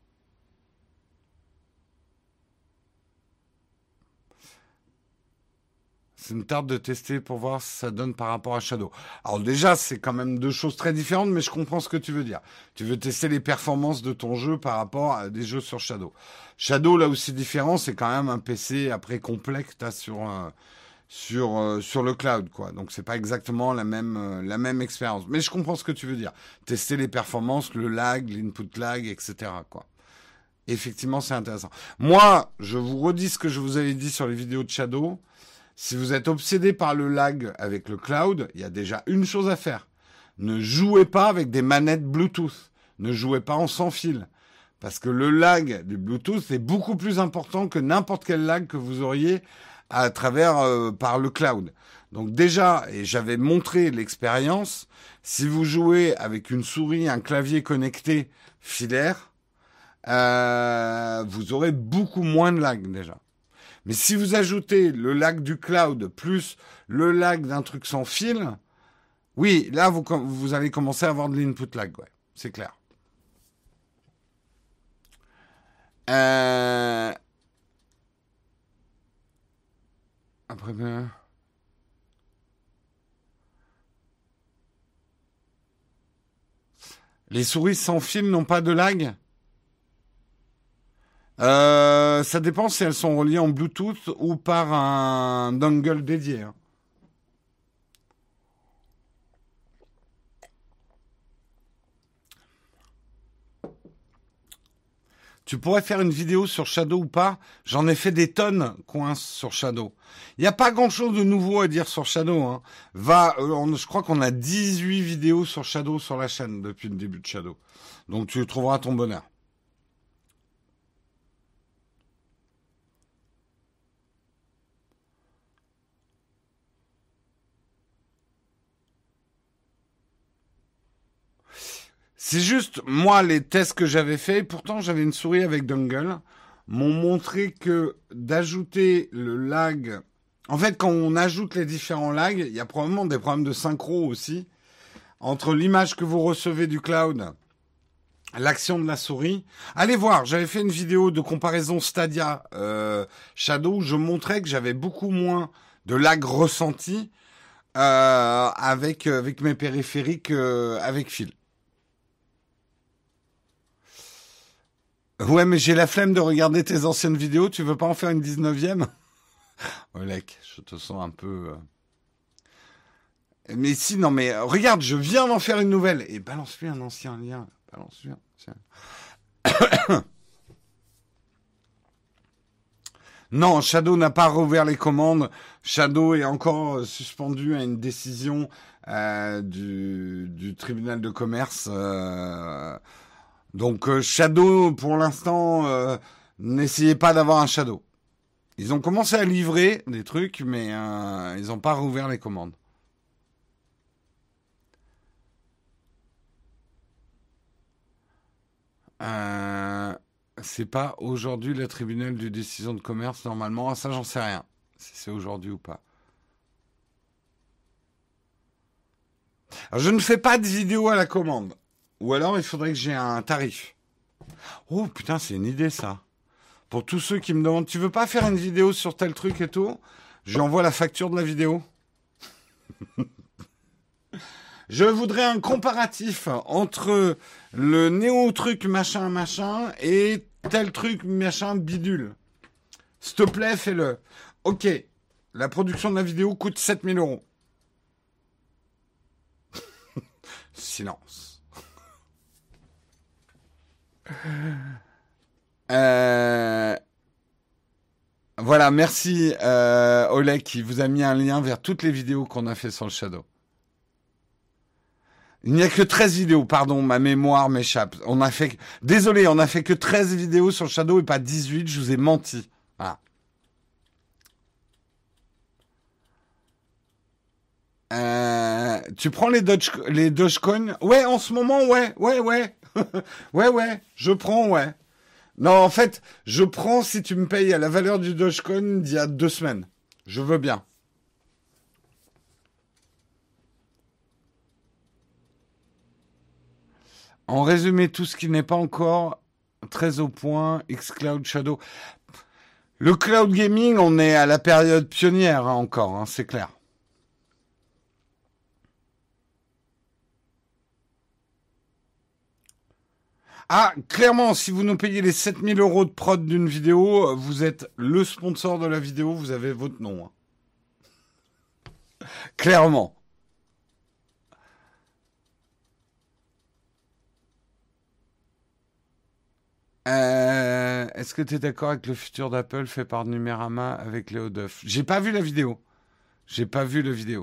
Speaker 1: C'est une tarte de tester pour voir si ça donne par rapport à Shadow. Alors déjà, c'est quand même deux choses très différentes, mais je comprends ce que tu veux dire. Tu veux tester les performances de ton jeu par rapport à des jeux sur Shadow. Shadow, là où c'est différent, c'est quand même un P C après complet que tu as sur... un sur euh, sur le cloud, quoi. Donc c'est pas exactement la même euh, la même expérience, mais je comprends ce que tu veux dire. Tester les performances, le lag, l'input lag, et cetera, quoi. Effectivement, c'est intéressant. Moi, je vous redis ce que je vous avais dit sur les vidéos de Shadow. Si vous êtes obsédé par le lag avec le cloud, il y a déjà une chose à faire. Ne jouez pas avec des manettes Bluetooth. Ne jouez pas en sans fil. Parce que le lag du Bluetooth est beaucoup plus important que n'importe quel lag que vous auriez à travers euh, par le cloud. Donc déjà, et j'avais montré l'expérience, si vous jouez avec une souris, un clavier connecté filaire, euh, vous aurez beaucoup moins de lag déjà. Mais si vous ajoutez le lag du cloud plus le lag d'un truc sans fil, oui, là vous, vous allez commencer à avoir de l'input lag, ouais, c'est clair. Euh... Après, ben... les souris sans fil n'ont pas de lag? euh, Ça dépend si elles sont reliées en Bluetooth ou par un dongle dédié. Hein. Tu pourrais faire une vidéo sur Shadow ou pas? J'en ai fait des tonnes, coince, sur Shadow. Il n'y a pas grand-chose de nouveau à dire sur Shadow. Hein. Va, euh, on, je crois qu'on a dix-huit vidéos sur Shadow sur la chaîne depuis le début de Shadow. Donc tu trouveras ton bonheur. C'est juste, moi, les tests que j'avais faits, pourtant j'avais une souris avec dongle, m'ont montré que d'ajouter le lag... En fait, quand on ajoute les différents lags, il y a probablement des problèmes de synchro aussi, entre l'image que vous recevez du cloud L'action de la souris. Allez voir, j'avais fait une vidéo de comparaison Stadia euh, Shadow où je montrais que j'avais beaucoup moins de lag ressenti euh, avec avec mes périphériques euh, avec fil. Ouais, mais j'ai la flemme de regarder tes anciennes vidéos. Tu veux pas en faire une dix-neuvième? Olek, je te sens un peu. euh. Mais si, non, mais euh, regarde, je viens d'en faire une nouvelle. Et balance-lui un ancien lien. Balance-lui un ancien. Non, Shadow n'a pas rouvert les commandes. Shadow est encore euh, suspendu à une décision euh, du, du tribunal de commerce. Euh, donc euh, Shadow, pour l'instant, euh, n'essayez pas d'avoir un Shadow. Ils ont commencé à livrer des trucs, mais euh, ils n'ont pas rouvert les commandes. Euh, c'est pas aujourd'hui le tribunal de décision de commerce, normalement. Ah, ça, j'en sais rien. Si c'est aujourd'hui ou pas. Alors, je ne fais pas de vidéo à la commande. Ou alors, il faudrait que j'ai un tarif. Oh, putain, c'est une idée, ça. Pour tous ceux qui me demandent, tu veux pas faire une vidéo sur tel truc et tout? Je lui envoie la facture de la vidéo. Je voudrais un comparatif entre le néo-truc machin machin et tel truc machin bidule. S'il te plaît, fais-le. Ok, la production de la vidéo coûte sept mille euros. Silence. Euh... Voilà, merci euh, Oleg qui vous a mis un lien vers toutes les vidéos qu'on a fait sur le Shadow. Il n'y a que treize vidéos, pardon, ma mémoire m'échappe. On a fait, désolé, on a fait que treize vidéos sur le Shadow et pas dix-huit, je vous ai menti. Voilà. Euh, tu prends les Doge, les Dogecoin? Ouais, en ce moment, ouais, ouais, ouais. ouais, ouais, je prends, ouais. Non, en fait, je prends si tu me payes à la valeur du Dogecoin d'il y a deux semaines. Je veux bien. En résumé, tout ce qui n'est pas encore très au point, xCloud Shadow. Le cloud gaming, on est à la période pionnière hein, encore, hein, c'est clair. Ah, clairement, si vous nous payez les sept mille euros de prod d'une vidéo, vous êtes le sponsor de la vidéo, vous avez votre nom. Hein. Clairement. Euh, est-ce que tu es d'accord avec le futur d'Apple fait par Numérama avec Léo Duff? J'ai pas vu la vidéo. J'ai pas vu la vidéo.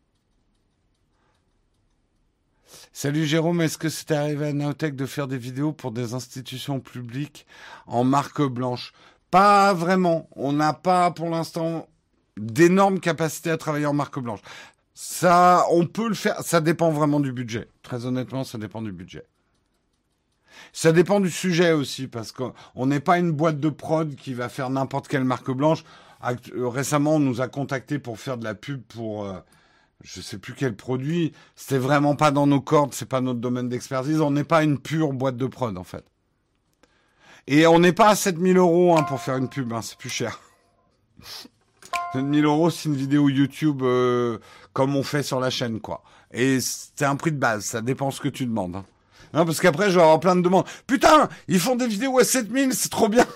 Speaker 1: Salut Jérôme, est-ce que c'est arrivé à Nowtech de faire des vidéos pour des institutions publiques en marque blanche? Pas vraiment. On n'a pas pour l'instant d'énormes capacités à travailler en marque blanche. Ça, on peut le faire. Ça dépend vraiment du budget. Très honnêtement, ça dépend du budget. Ça dépend du sujet aussi, parce qu'on n'est pas une boîte de prod qui va faire n'importe quelle marque blanche. Récemment, on nous a contactés pour faire de la pub pour, euh, je sais plus quel produit. C'était vraiment pas dans nos cordes, c'est pas notre domaine d'expertise. On n'est pas une pure boîte de prod, en fait. Et on n'est pas à sept mille euros hein, pour faire une pub, hein, c'est plus cher. sept mille euros, c'est une vidéo YouTube euh, comme on fait sur la chaîne, quoi. Et c'est un prix de base, ça dépend ce que tu demandes. Hein. Non, parce qu'après, je vais avoir plein de demandes. Putain, ils font des vidéos à sept mille, c'est trop bien.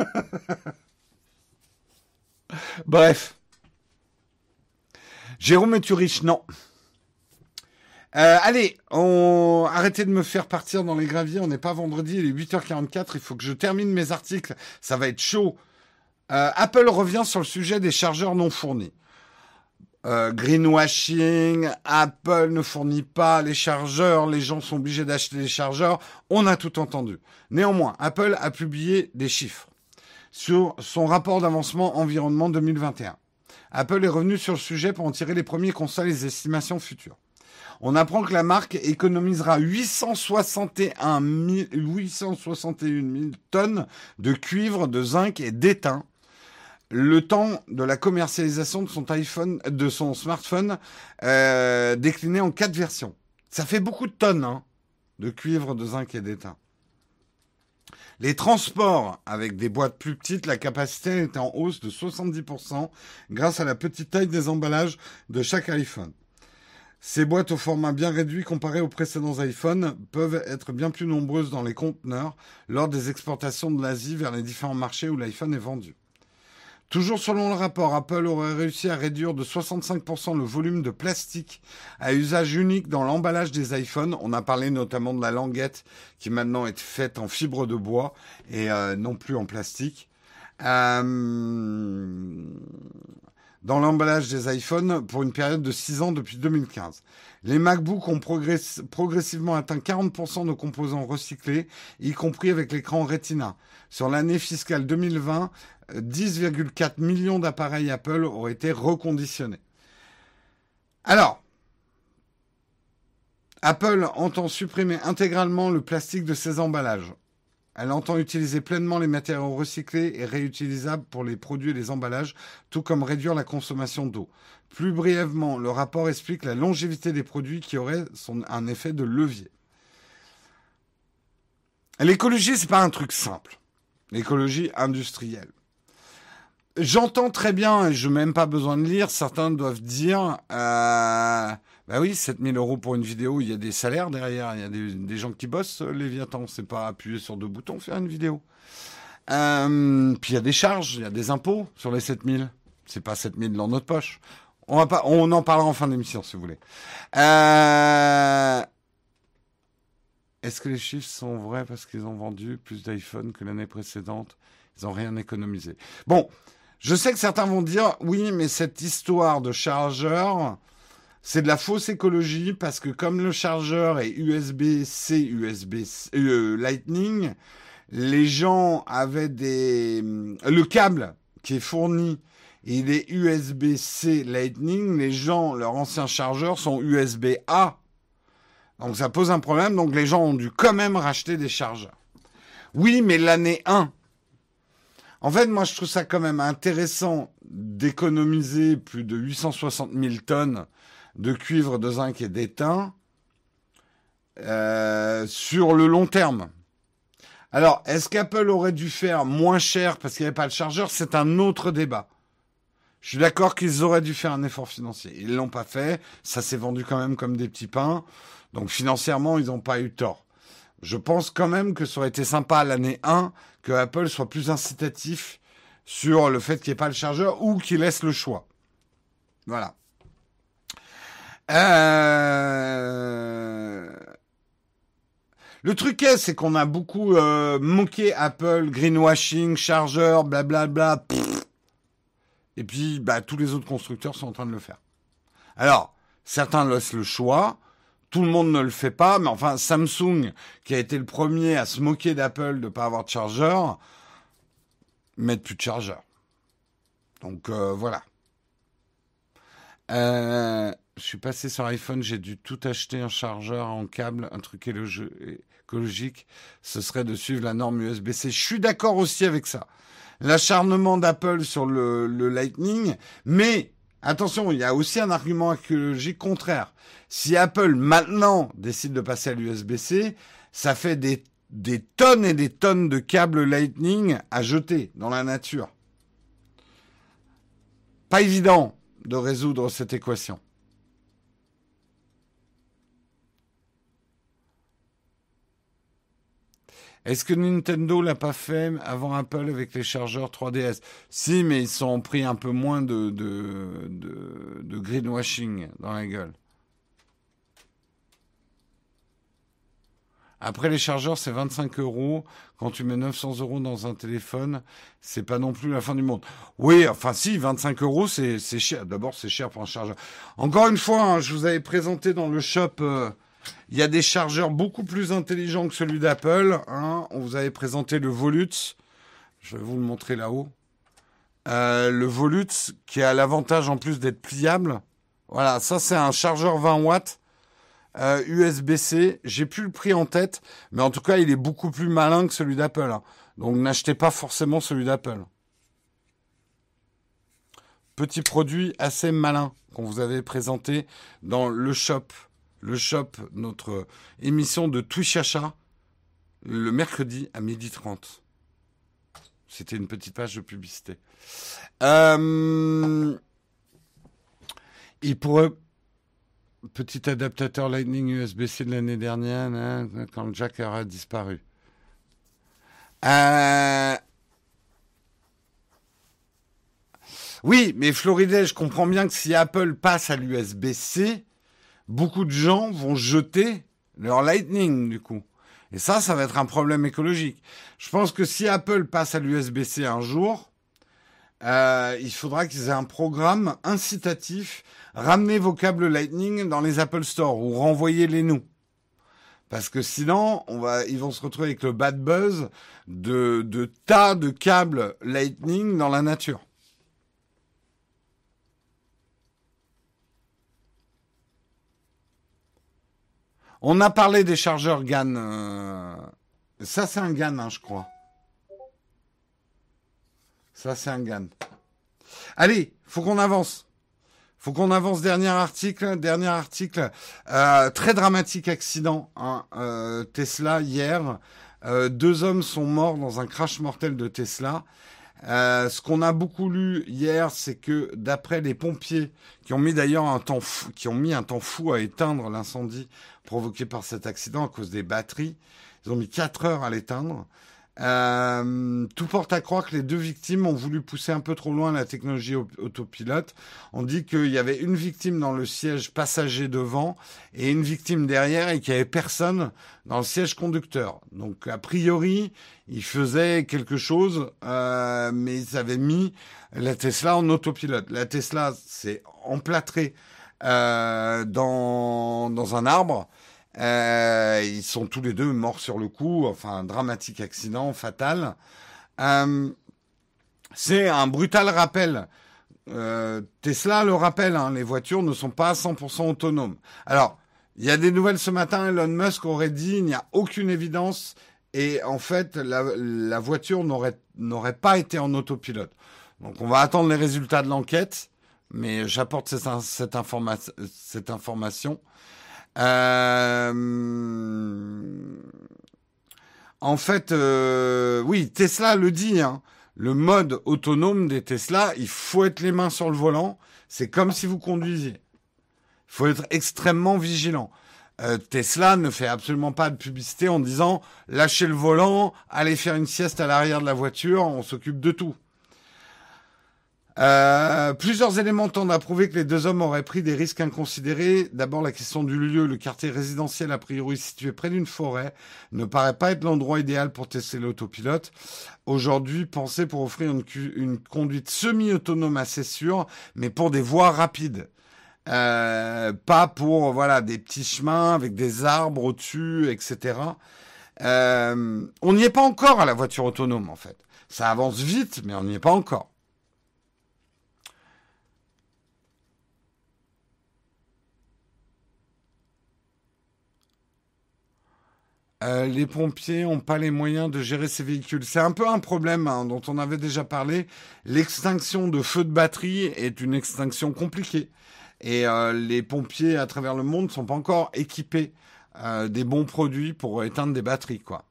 Speaker 1: Bref. Jérôme, es-tu riche? Non. Euh, allez, on... arrêtez de me faire partir dans les graviers. On n'est pas vendredi, il est huit heures quarante-quatre. Il faut que je termine mes articles. Ça va être chaud. Euh, Apple revient sur le sujet des chargeurs non fournis. Euh, greenwashing, Apple ne fournit pas les chargeurs, les gens sont obligés d'acheter les chargeurs, on a tout entendu. Néanmoins, Apple a publié des chiffres sur son rapport d'avancement environnement deux mille vingt et un. Apple est revenu sur le sujet pour en tirer les premiers constats et les estimations futures. On apprend que la marque économisera huit cent soixante et un mille, huit cent soixante et une mille tonnes de cuivre, de zinc et d'étain le temps de la commercialisation de son iPhone, de son smartphone, euh, décliné en quatre versions. Ça fait beaucoup de tonnes, hein, de cuivre, de zinc et d'étain. Les transports, avec des boîtes plus petites, la capacité est en hausse de soixante-dix pour cent grâce à la petite taille des emballages de chaque iPhone. Ces boîtes au format bien réduit comparé aux précédents iPhones peuvent être bien plus nombreuses dans les conteneurs lors des exportations de l'Asie vers les différents marchés où l'iPhone est vendu. Toujours selon le rapport, Apple aurait réussi à réduire de soixante-cinq pour cent le volume de plastique à usage unique dans l'emballage des iPhones. On a parlé notamment de la languette qui maintenant est faite en fibre de bois et euh, non plus en plastique. Euh, dans l'emballage des iPhones pour une période de six ans depuis deux mille quinze. Les MacBooks ont progress- progressivement atteint quarante pour cent de composants recyclés, y compris avec l'écran Retina. Sur l'année fiscale deux mille vingt, dix virgule quatre millions d'appareils Apple auraient été reconditionnés. Alors, Apple entend supprimer intégralement le plastique de ses emballages. Elle entend utiliser pleinement les matériaux recyclés et réutilisables pour les produits et les emballages, tout comme réduire la consommation d'eau. Plus brièvement, le rapport explique la longévité des produits qui auraient son, un effet de levier. L'écologie, c'est pas un truc simple. L'écologie industrielle. J'entends très bien, et je n'ai même pas besoin de lire, certains doivent dire, euh, bah oui, sept mille euros pour une vidéo, il y a des salaires derrière, il y a des, des gens qui bossent, Léviathan, c'est pas appuyer sur deux boutons, faire une vidéo. Euh, puis il y a des charges, il y a des impôts sur les sept mille. C'est pas sept mille dans notre poche. On va pas, on en parlera en fin d'émission, si vous voulez. Euh, est-ce que les chiffres sont vrais parce qu'ils ont vendu plus d'iPhone que l'année précédente? Ils n'ont rien économisé. Bon. Je sais que certains vont dire, oui, mais cette histoire de chargeur, c'est de la fausse écologie parce que comme le chargeur est U S B-C, U S B euh, Lightning, les gens avaient des... Le câble qui est fourni, il est U S B-C Lightning, les gens, leurs anciens chargeurs sont U S B-A. Donc ça pose un problème, donc les gens ont dû quand même racheter des chargeurs. Oui, mais l'année un... En fait, moi, je trouve ça quand même intéressant d'économiser plus de huit cent soixante mille tonnes de cuivre de zinc et d'étain euh, sur le long terme. Alors, est-ce qu'Apple aurait dû faire moins cher parce qu'il n'y avait pas de chargeur? C'est un autre débat. Je suis d'accord qu'ils auraient dû faire un effort financier. Ils l'ont pas fait. Ça s'est vendu quand même comme des petits pains. Donc, financièrement, ils n'ont pas eu tort. Je pense quand même que ça aurait été sympa à l'année un que Apple soit plus incitatif sur le fait qu'il n'y ait pas le chargeur ou qu'il laisse le choix. Voilà. Euh... Le truc est, c'est qu'on a beaucoup euh, moqué Apple, greenwashing, chargeur, blablabla. Pff. Et puis, bah, tous les autres constructeurs sont en train de le faire. Alors, certains laissent le choix. Tout le monde ne le fait pas, mais enfin, Samsung, qui a été le premier à se moquer d'Apple de ne pas avoir de chargeur, met plus de chargeur. Donc, euh, voilà. Euh, je suis passé sur iPhone, j'ai dû tout acheter, un chargeur en câble, un truc écologique. Ce serait de suivre la norme U S B-C. Je suis d'accord aussi avec ça. L'acharnement d'Apple sur le, le Lightning, mais... Attention, il y a aussi un argument écologique contraire. Si Apple, maintenant, décide de passer à l'U S B-C, ça fait des, des tonnes et des tonnes de câbles Lightning à jeter dans la nature. Pas évident de résoudre cette équation. Est-ce que Nintendo l'a pas fait avant Apple avec les chargeurs trois D S? Si, mais ils sont pris un peu moins de, de, de, de greenwashing dans la gueule. Après, les chargeurs, c'est vingt-cinq euros. Quand tu mets neuf cents euros dans un téléphone, c'est pas non plus la fin du monde. Oui, enfin si, vingt-cinq euros, c'est, c'est cher. D'abord, c'est cher pour un chargeur. Encore une fois, hein, je vous avais présenté dans le shop... Euh, il y a des chargeurs beaucoup plus intelligents que celui d'Apple. Hein. On vous avait présenté le Volutz. Je vais vous le montrer là-haut. Euh, le Volutz qui a l'avantage en plus d'être pliable. Voilà, ça c'est un chargeur vingt watts euh, U S B-C. J'ai plus le prix en tête, mais en tout cas il est beaucoup plus malin que celui d'Apple. Hein. Donc n'achetez pas forcément celui d'Apple. Petit produit assez malin qu'on vous avait présenté dans le shop. Le shop, notre émission de Twitch Achat. le mercredi à midi trente. C'était une petite page de publicité. Euh, il pourrait... Petit adaptateur Lightning U S B-C de l'année dernière, hein, quand le jack aura disparu. Euh... Oui, mais Floridé, je comprends bien que si Apple passe à l'U S B-C, beaucoup de gens vont jeter leur Lightning, du coup. Et ça, ça va être un problème écologique. Je pense que si Apple passe à l'U S B-C un jour, euh, il faudra qu'ils aient un programme incitatif. Ramenez vos câbles Lightning dans les Apple Store ou renvoyez-les nous. Parce que sinon, on va, ils vont se retrouver avec le bad buzz de, de tas de câbles Lightning dans la nature. On a parlé des chargeurs G A N. Euh... Ça, c'est un G A N, hein, je crois. Ça, c'est un G A N. Allez, faut qu'on avance. Faut qu'on avance. Dernier article. Dernier article. Euh, très dramatique accident. Hein, euh, Tesla, hier. Euh, deux hommes sont morts dans un crash mortel de Tesla. Euh, ce qu'on a beaucoup lu hier, c'est que d'après les pompiers, qui ont mis d'ailleurs un temps fou, qui ont mis un temps fou à éteindre l'incendie provoqué par cet accident à cause des batteries, ils ont mis quatre heures à l'éteindre. Euh, tout porte à croire que les deux victimes ont voulu pousser un peu trop loin la technologie autopilote. On dit qu'il y avait une victime dans le siège passager devant et une victime derrière et qu'il n'y avait personne dans le siège conducteur. Donc a priori, ils faisaient quelque chose, euh, mais ils avaient mis la Tesla en autopilote. La Tesla s'est emplâtrée euh, dans, dans un arbre. Euh, ils sont tous les deux morts sur le coup, enfin un dramatique accident fatal. Euh, c'est un brutal rappel. Euh, Tesla le rappelle, hein, les voitures ne sont pas à cent pour cent autonomes. Alors, il y a des nouvelles ce matin, Elon Musk aurait dit il n'y a aucune évidence et en fait la, la voiture n'aurait, n'aurait pas été en autopilote. Donc on va attendre les résultats de l'enquête, mais j'apporte cette, cette, informa- cette information. Euh, en fait, euh, oui, Tesla le dit, hein, le mode autonome des Tesla, il faut être les mains sur le volant. C'est comme si vous conduisiez. Il faut être extrêmement vigilant. Euh, Tesla ne fait absolument pas de publicité en disant lâchez le volant, allez faire une sieste à l'arrière de la voiture, on s'occupe de tout. Euh, plusieurs éléments tendent à prouver que les deux hommes auraient pris des risques inconsidérés. D'abord, la question du lieu. Le quartier résidentiel, a priori situé près d'une forêt, ne paraît pas être l'endroit idéal pour tester l'autopilote. Aujourd'hui, pensé pour offrir une, une conduite semi-autonome assez sûre, mais pour des voies rapides. Euh, pas pour voilà des petits chemins avec des arbres au-dessus, et cetera. Euh, on n'y est pas encore à la voiture autonome, en fait. Ça avance vite, mais on n'y est pas encore. Euh, les pompiers n'ont pas les moyens de gérer ces véhicules. C'est un peu un problème hein, dont on avait déjà parlé. L'extinction de feux de batterie est une extinction compliquée. Et euh, les pompiers à travers le monde ne sont pas encore équipés euh, des bons produits pour éteindre des batteries, quoi.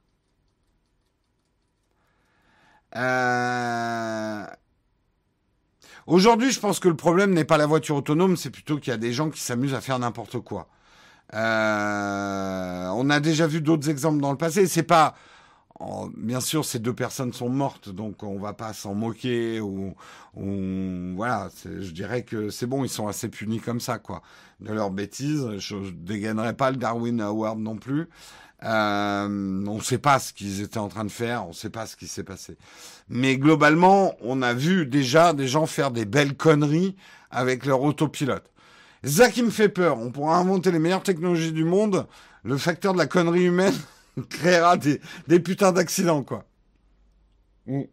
Speaker 1: Euh... Aujourd'hui, je pense que le problème n'est pas la voiture autonome, c'est plutôt qu'il y a des gens qui s'amusent à faire n'importe quoi. Euh, on a déjà vu d'autres exemples dans le passé. C'est pas, oh, bien sûr, ces deux personnes sont mortes, donc on va pas s'en moquer ou, ou voilà. Je dirais que c'est bon, ils sont assez punis comme ça, quoi, de leurs bêtises. Je, je dégainerai pas le Darwin Award non plus. Euh, on ne sait pas ce qu'ils étaient en train de faire, on ne sait pas ce qui s'est passé. Mais globalement, on a vu déjà des gens faire des belles conneries avec leur autopilote. C'est ça qui me fait peur. On pourra inventer les meilleures technologies du monde. Le facteur de la connerie humaine créera des, des putains d'accidents, quoi. Mm.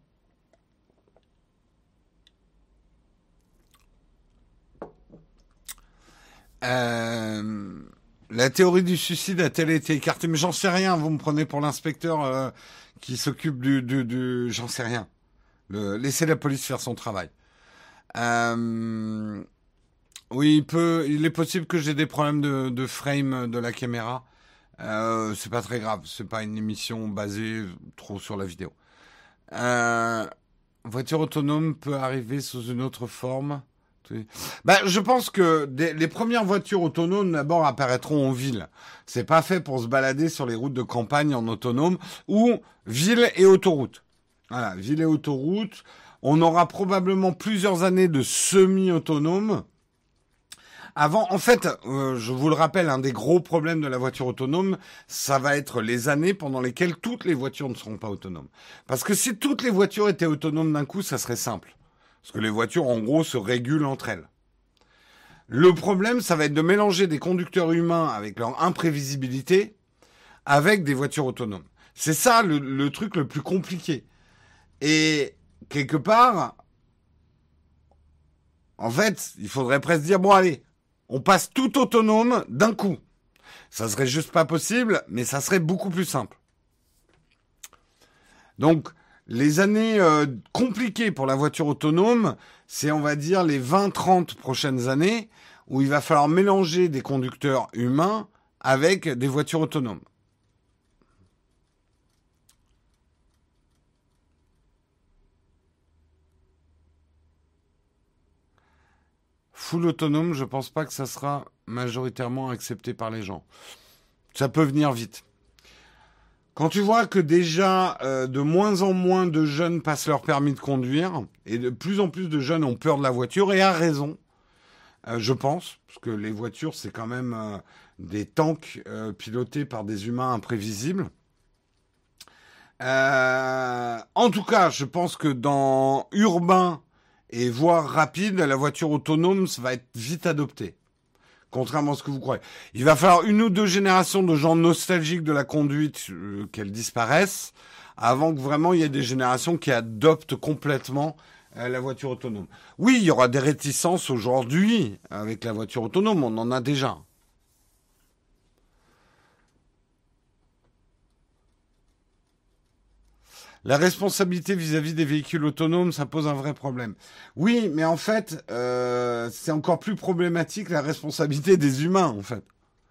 Speaker 1: Euh, la théorie du suicide a-t-elle été écartée? Mais j'en sais rien. Vous me prenez pour l'inspecteur euh, qui s'occupe du, du, du... J'en sais rien. Le... Laissez la police faire son travail. Euh... Oui, il peut, il est possible que j'ai des problèmes de, de frame de la caméra. Euh, c'est pas très grave, c'est pas une émission basée trop sur la vidéo. Euh, voiture autonome peut arriver sous une autre forme. Ben, je pense que des, les premières voitures autonomes d'abord apparaîtront en ville. C'est pas fait pour se balader sur les routes de campagne en autonome ou ville et autoroute. Voilà, ville et autoroute. On aura probablement plusieurs années de semi-autonome. Avant, en fait, euh, je vous le rappelle, un des gros problèmes de la voiture autonome, ça va être les années pendant lesquelles toutes les voitures ne seront pas autonomes. Parce que si toutes les voitures étaient autonomes d'un coup, ça serait simple. Parce que les voitures, en gros, se régulent entre elles. Le problème, ça va être de mélanger des conducteurs humains avec leur imprévisibilité avec des voitures autonomes. C'est ça le, le truc le plus compliqué. Et quelque part, en fait, il faudrait presque dire, bon allez, on passe tout autonome d'un coup. Ça serait juste pas possible, mais ça serait beaucoup plus simple. Donc, les années euh, compliquées pour la voiture autonome, c'est, on va dire, les vingt trente prochaines années où il va falloir mélanger des conducteurs humains avec des voitures autonomes. Full autonome, je pense pas que ça sera majoritairement accepté par les gens. Ça peut venir vite. Quand tu vois que déjà euh, de moins en moins de jeunes passent leur permis de conduire et de plus en plus de jeunes ont peur de la voiture et à raison, euh, je pense, parce que les voitures c'est quand même euh, des tanks euh, pilotés par des humains imprévisibles. Euh, en tout cas, je pense que dans urbain et voire rapide, la voiture autonome ça va être vite adoptée. Contrairement à ce que vous croyez. Il va falloir une ou deux générations de gens nostalgiques de la conduite euh, qu'elle disparaisse avant que vraiment il y ait des générations qui adoptent complètement euh, la voiture autonome. Oui, il y aura des réticences aujourd'hui avec la voiture autonome, on en a déjà. La responsabilité vis-à-vis des véhicules autonomes, ça pose un vrai problème. Oui, mais en fait, euh, c'est encore plus problématique la responsabilité des humains, en fait.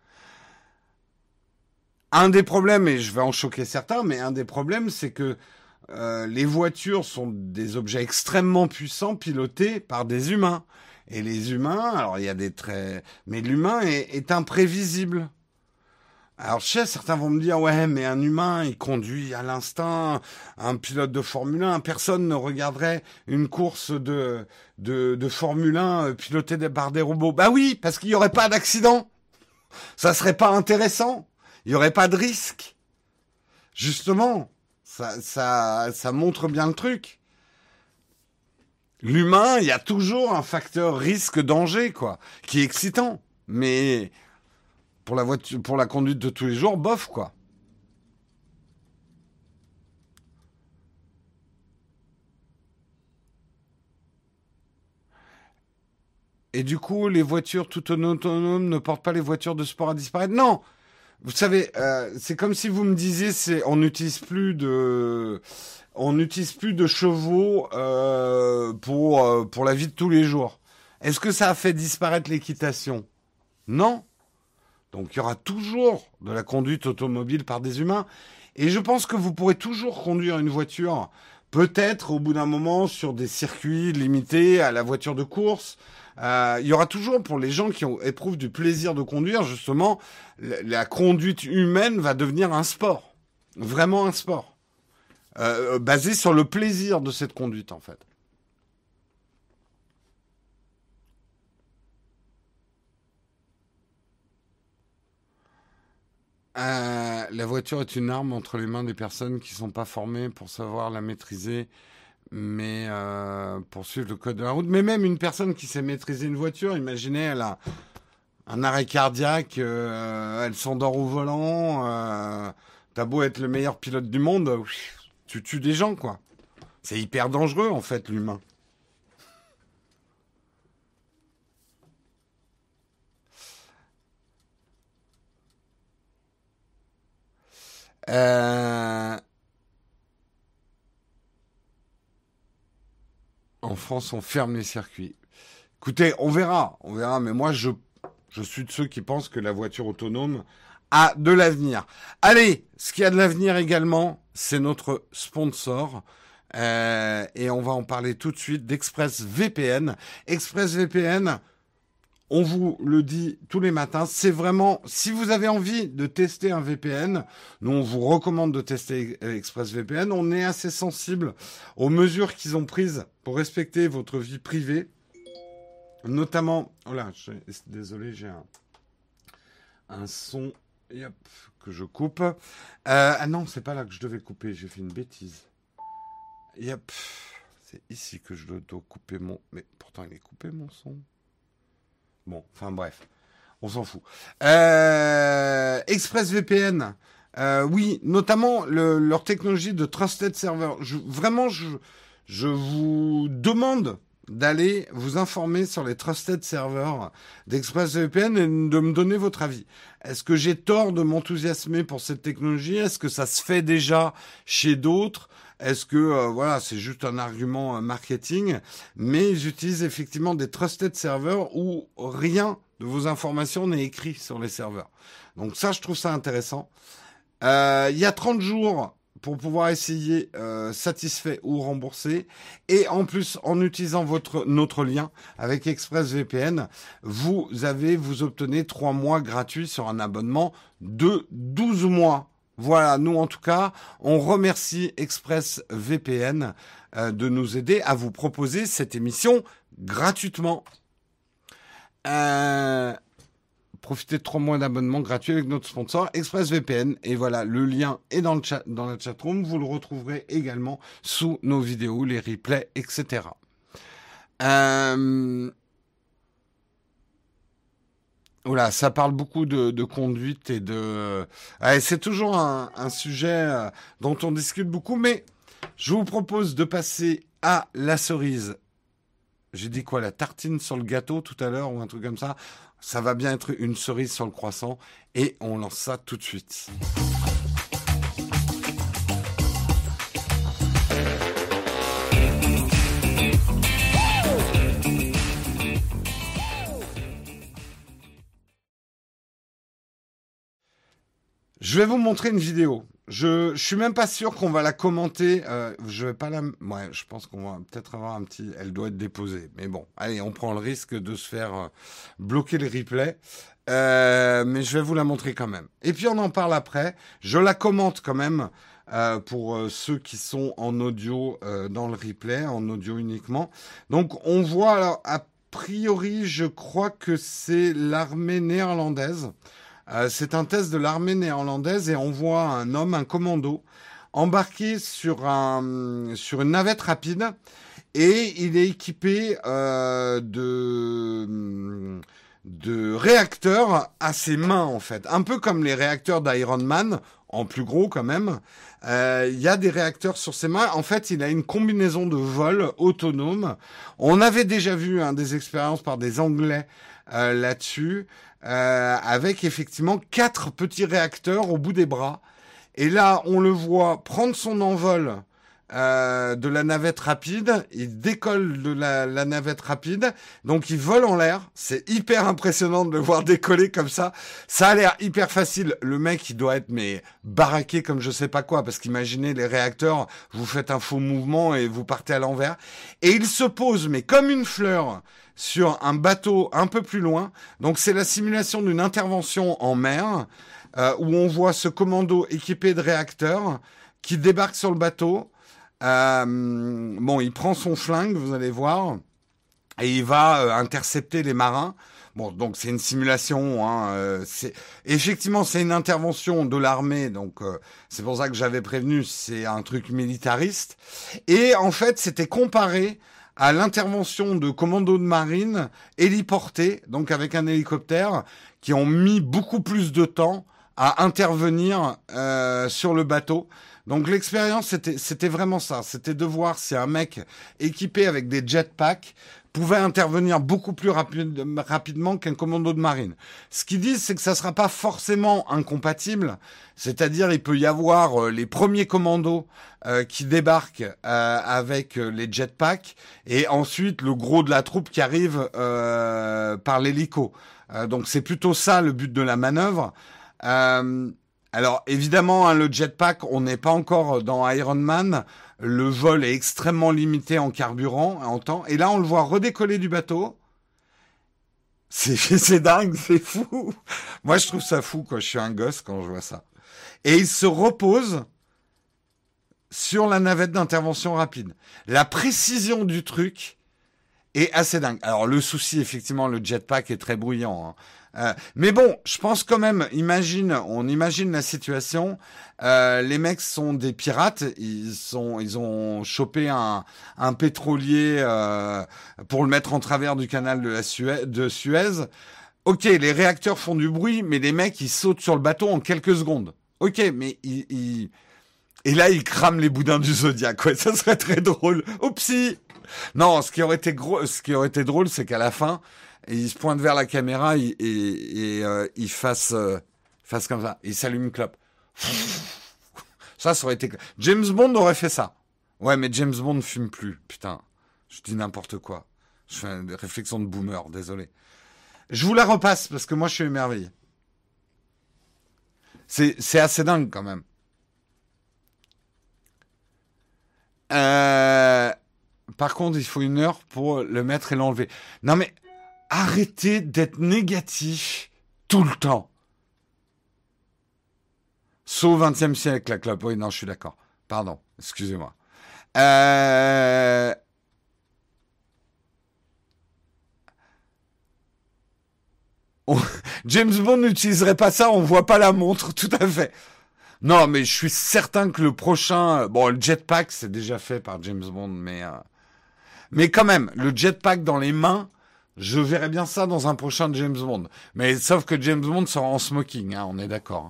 Speaker 1: Un des problèmes, et je vais en choquer certains, mais un des problèmes, c'est que euh, les voitures sont des objets extrêmement puissants pilotés par des humains. Et les humains, alors il y a des traits... Mais l'humain est, est imprévisible. Alors, je sais, certains vont me dire, ouais, mais un humain, il conduit à l'instinct, un pilote de Formule un, personne ne regarderait une course de, de, de Formule un pilotée par des robots. Bah oui, parce qu'il n'y aurait pas d'accident. Ça serait pas intéressant. Il n'y aurait pas de risque. Justement, ça, ça, ça montre bien le truc. L'humain, il y a toujours un facteur risque-danger, quoi, qui est excitant. Mais... Pour la voiture, pour la conduite de tous les jours, bof, quoi. Et du coup, les voitures tout autonomes ne portent pas les voitures de sport à disparaître. Non, vous savez, euh, c'est comme si vous me disiez, c'est, on n'utilise plus de, on n'utilise plus de chevaux euh, pour euh, pour la vie de tous les jours. Est-ce que ça a fait disparaître l'équitation? Non. Donc il y aura toujours de la conduite automobile par des humains. Et je pense que vous pourrez toujours conduire une voiture, peut-être au bout d'un moment sur des circuits limités à la voiture de course. Euh, il y aura toujours, pour les gens qui ont, éprouvent du plaisir de conduire, justement, la, la conduite humaine va devenir un sport. Vraiment un sport. Euh, basé sur le plaisir de cette conduite, en fait. Euh, la voiture est une arme entre les mains des personnes qui ne sont pas formées pour savoir la maîtriser, mais euh, pour suivre le code de la route. Mais même une personne qui sait maîtriser une voiture, imaginez, elle a un arrêt cardiaque, euh, elle s'endort au volant, euh, t'as beau être le meilleur pilote du monde, tu tues des gens, quoi. C'est hyper dangereux, en fait, l'humain. Euh, En France, on ferme les circuits. Écoutez, on verra, on verra, mais moi, je, je suis de ceux qui pensent que la voiture autonome a de l'avenir. Allez, ce qui a de l'avenir également, c'est notre sponsor. Euh, et on va en parler tout de suite d'ExpressVPN. ExpressVPN, on vous le dit tous les matins, c'est vraiment, si vous avez envie de tester un V P N, nous on vous recommande de tester ExpressVPN. On est assez sensible aux mesures qu'ils ont prises pour respecter votre vie privée. Notamment, oh là, je, désolé, j'ai un, un son yep, que je coupe. Euh, ah non, c'est pas là que je devais couper, j'ai fait une bêtise. Yep, c'est ici que je dois couper mon... Mais pourtant, il est coupé, mon son. Bon, enfin bref, on s'en fout. Euh, ExpressVPN, euh, oui, notamment le, leur technologie de Trusted Server. Je, vraiment, je, je vous demande d'aller vous informer sur les Trusted Servers d'ExpressVPN et de me donner votre avis. Est-ce que j'ai tort de m'enthousiasmer pour cette technologie? Est-ce que ça se fait déjà chez d'autres? Est-ce que, euh, voilà, c'est juste un argument euh, marketing? Mais ils utilisent effectivement des trusted servers où rien de vos informations n'est écrit sur les serveurs. Donc ça, je trouve ça intéressant. Euh, il y a trente jours pour pouvoir essayer euh, satisfait ou remboursé. Et en plus, en utilisant votre notre lien avec ExpressVPN, vous avez, vous obtenez trois mois gratuits sur un abonnement de douze mois. Voilà, nous en tout cas, on remercie ExpressVPN euh, de nous aider à vous proposer cette émission gratuitement. Euh, profitez de trois mois d'abonnement gratuit avec notre sponsor ExpressVPN. Et voilà, le lien est dans le chat, dans la chatroom. Vous le retrouverez également sous nos vidéos, les replays, et cetera. Euh... Voilà, ça parle beaucoup de, de conduite et de... Ouais, c'est toujours un, un sujet dont on discute beaucoup, mais je vous propose de passer à la cerise. J'ai dit quoi, la tartine sur le gâteau tout à l'heure ou un truc comme ça. Ça va bien être une cerise sur le croissant et on lance ça tout de suite. Je vais vous montrer une vidéo. Je, je suis même pas sûr qu'on va la commenter. Euh, je vais pas la. Ouais, je pense qu'on va peut-être avoir un petit. Elle doit être déposée. Mais bon, allez, on prend le risque de se faire euh, bloquer les replays. Euh, mais je vais vous la montrer quand même. Et puis on en parle après. Je la commente quand même euh, pour euh, ceux qui sont en audio euh, dans le replay, en audio uniquement. Donc on voit alors a priori, je crois que c'est l'armée néerlandaise. Euh, c'est un test de l'armée néerlandaise et on voit un homme, un commando, embarqué sur, un, sur une navette rapide et il est équipé euh, de, de réacteurs à ses mains en fait. Un peu comme les réacteurs d'Iron Man, en plus gros quand même. Euh, il y a des réacteurs sur ses mains. En fait, il a une combinaison de vol autonome. On avait déjà vu hein, des expériences par des Anglais euh, là-dessus. Euh, avec effectivement quatre petits réacteurs au bout des bras. Et là, on le voit prendre son envol euh, de la navette rapide. Il décolle de la, la navette rapide. Donc, il vole en l'air. C'est hyper impressionnant de le voir décoller comme ça. Ça a l'air hyper facile. Le mec, il doit être mais baraqué comme je sais pas quoi. Parce qu'imaginez les réacteurs, vous faites un faux mouvement et vous partez à l'envers. Et il se pose, mais comme une fleur, sur un bateau un peu plus loin. Donc, c'est la simulation d'une intervention en mer euh, où on voit ce commando équipé de réacteurs qui débarque sur le bateau. Euh, bon, il prend son flingue, vous allez voir, et il va euh, intercepter les marins. Bon, donc c'est une simulation. Hein, euh, c'est effectivement c'est une intervention de l'armée, donc euh, c'est pour ça que j'avais prévenu. C'est un truc militariste. Et en fait, c'était comparé à l'intervention de commandos de marine héliportés, donc avec un hélicoptère, qui ont mis beaucoup plus de temps à intervenir euh, sur le bateau. Donc l'expérience, c'était, c'était vraiment ça. C'était de voir si un mec équipé avec des jetpacks pouvait intervenir beaucoup plus rapide, rapidement qu'un commando de marine. Ce qu'ils disent, c'est que ça sera pas forcément incompatible. C'est-à-dire, il peut y avoir euh, les premiers commandos euh, qui débarquent euh, avec euh, les jetpacks et ensuite le gros de la troupe qui arrive euh, par l'hélico. Euh, donc c'est plutôt ça le but de la manœuvre. Euh, alors évidemment, hein, le jetpack, on n'est pas encore dans Iron Man. Le vol est extrêmement limité en carburant, en temps. Et là, on le voit redécoller du bateau. C'est, c'est dingue, c'est fou. Moi, je trouve ça fou, quoi. Je suis un gosse quand je vois ça. Et il se repose sur la navette d'intervention rapide. La précision du truc est assez dingue. Alors, le souci, effectivement, le jetpack est très bruyant, hein. Euh, mais bon, je pense quand même, imagine, on imagine la situation. Euh, les mecs sont des pirates. Ils sont, ils ont chopé un, un pétrolier euh, pour le mettre en travers du canal de, la Suez, de Suez. Ok, les réacteurs font du bruit, mais les mecs ils sautent sur le bateau en quelques secondes. Ok, mais ils, ils... et là ils crament les boudins du Zodiac. Ouais, ça serait très drôle. Oupsie. Non, ce qui aurait été gros, ce qui aurait été drôle, c'est qu'à la fin. Et il se pointe vers la caméra et, et, et euh, il fasse, euh, fasse comme ça. Il s'allume une clope. Ça, ça aurait été... James Bond aurait fait ça. Ouais, mais James Bond ne fume plus. Putain, je dis n'importe quoi. Je fais une réflexion de boomer, désolé. Je vous la repasse parce que moi, je suis émerveillé. C'est, c'est assez dingue quand même. Euh... Par contre, il faut une heure pour le mettre et l'enlever. Non mais... Arrêtez d'être négatif tout le temps. Sauf vingtième siècle, la clope. Oui, non, je suis d'accord. Pardon, excusez-moi. Euh... On... James Bond n'utiliserait pas ça, on voit pas la montre, tout à fait. Non, mais je suis certain que le prochain... Bon, le jetpack, c'est déjà fait par James Bond, mais... Euh... Mais quand même, le jetpack dans les mains... Je verrais bien ça dans un prochain James Bond. Mais sauf que James Bond sera en smoking, hein, on est d'accord.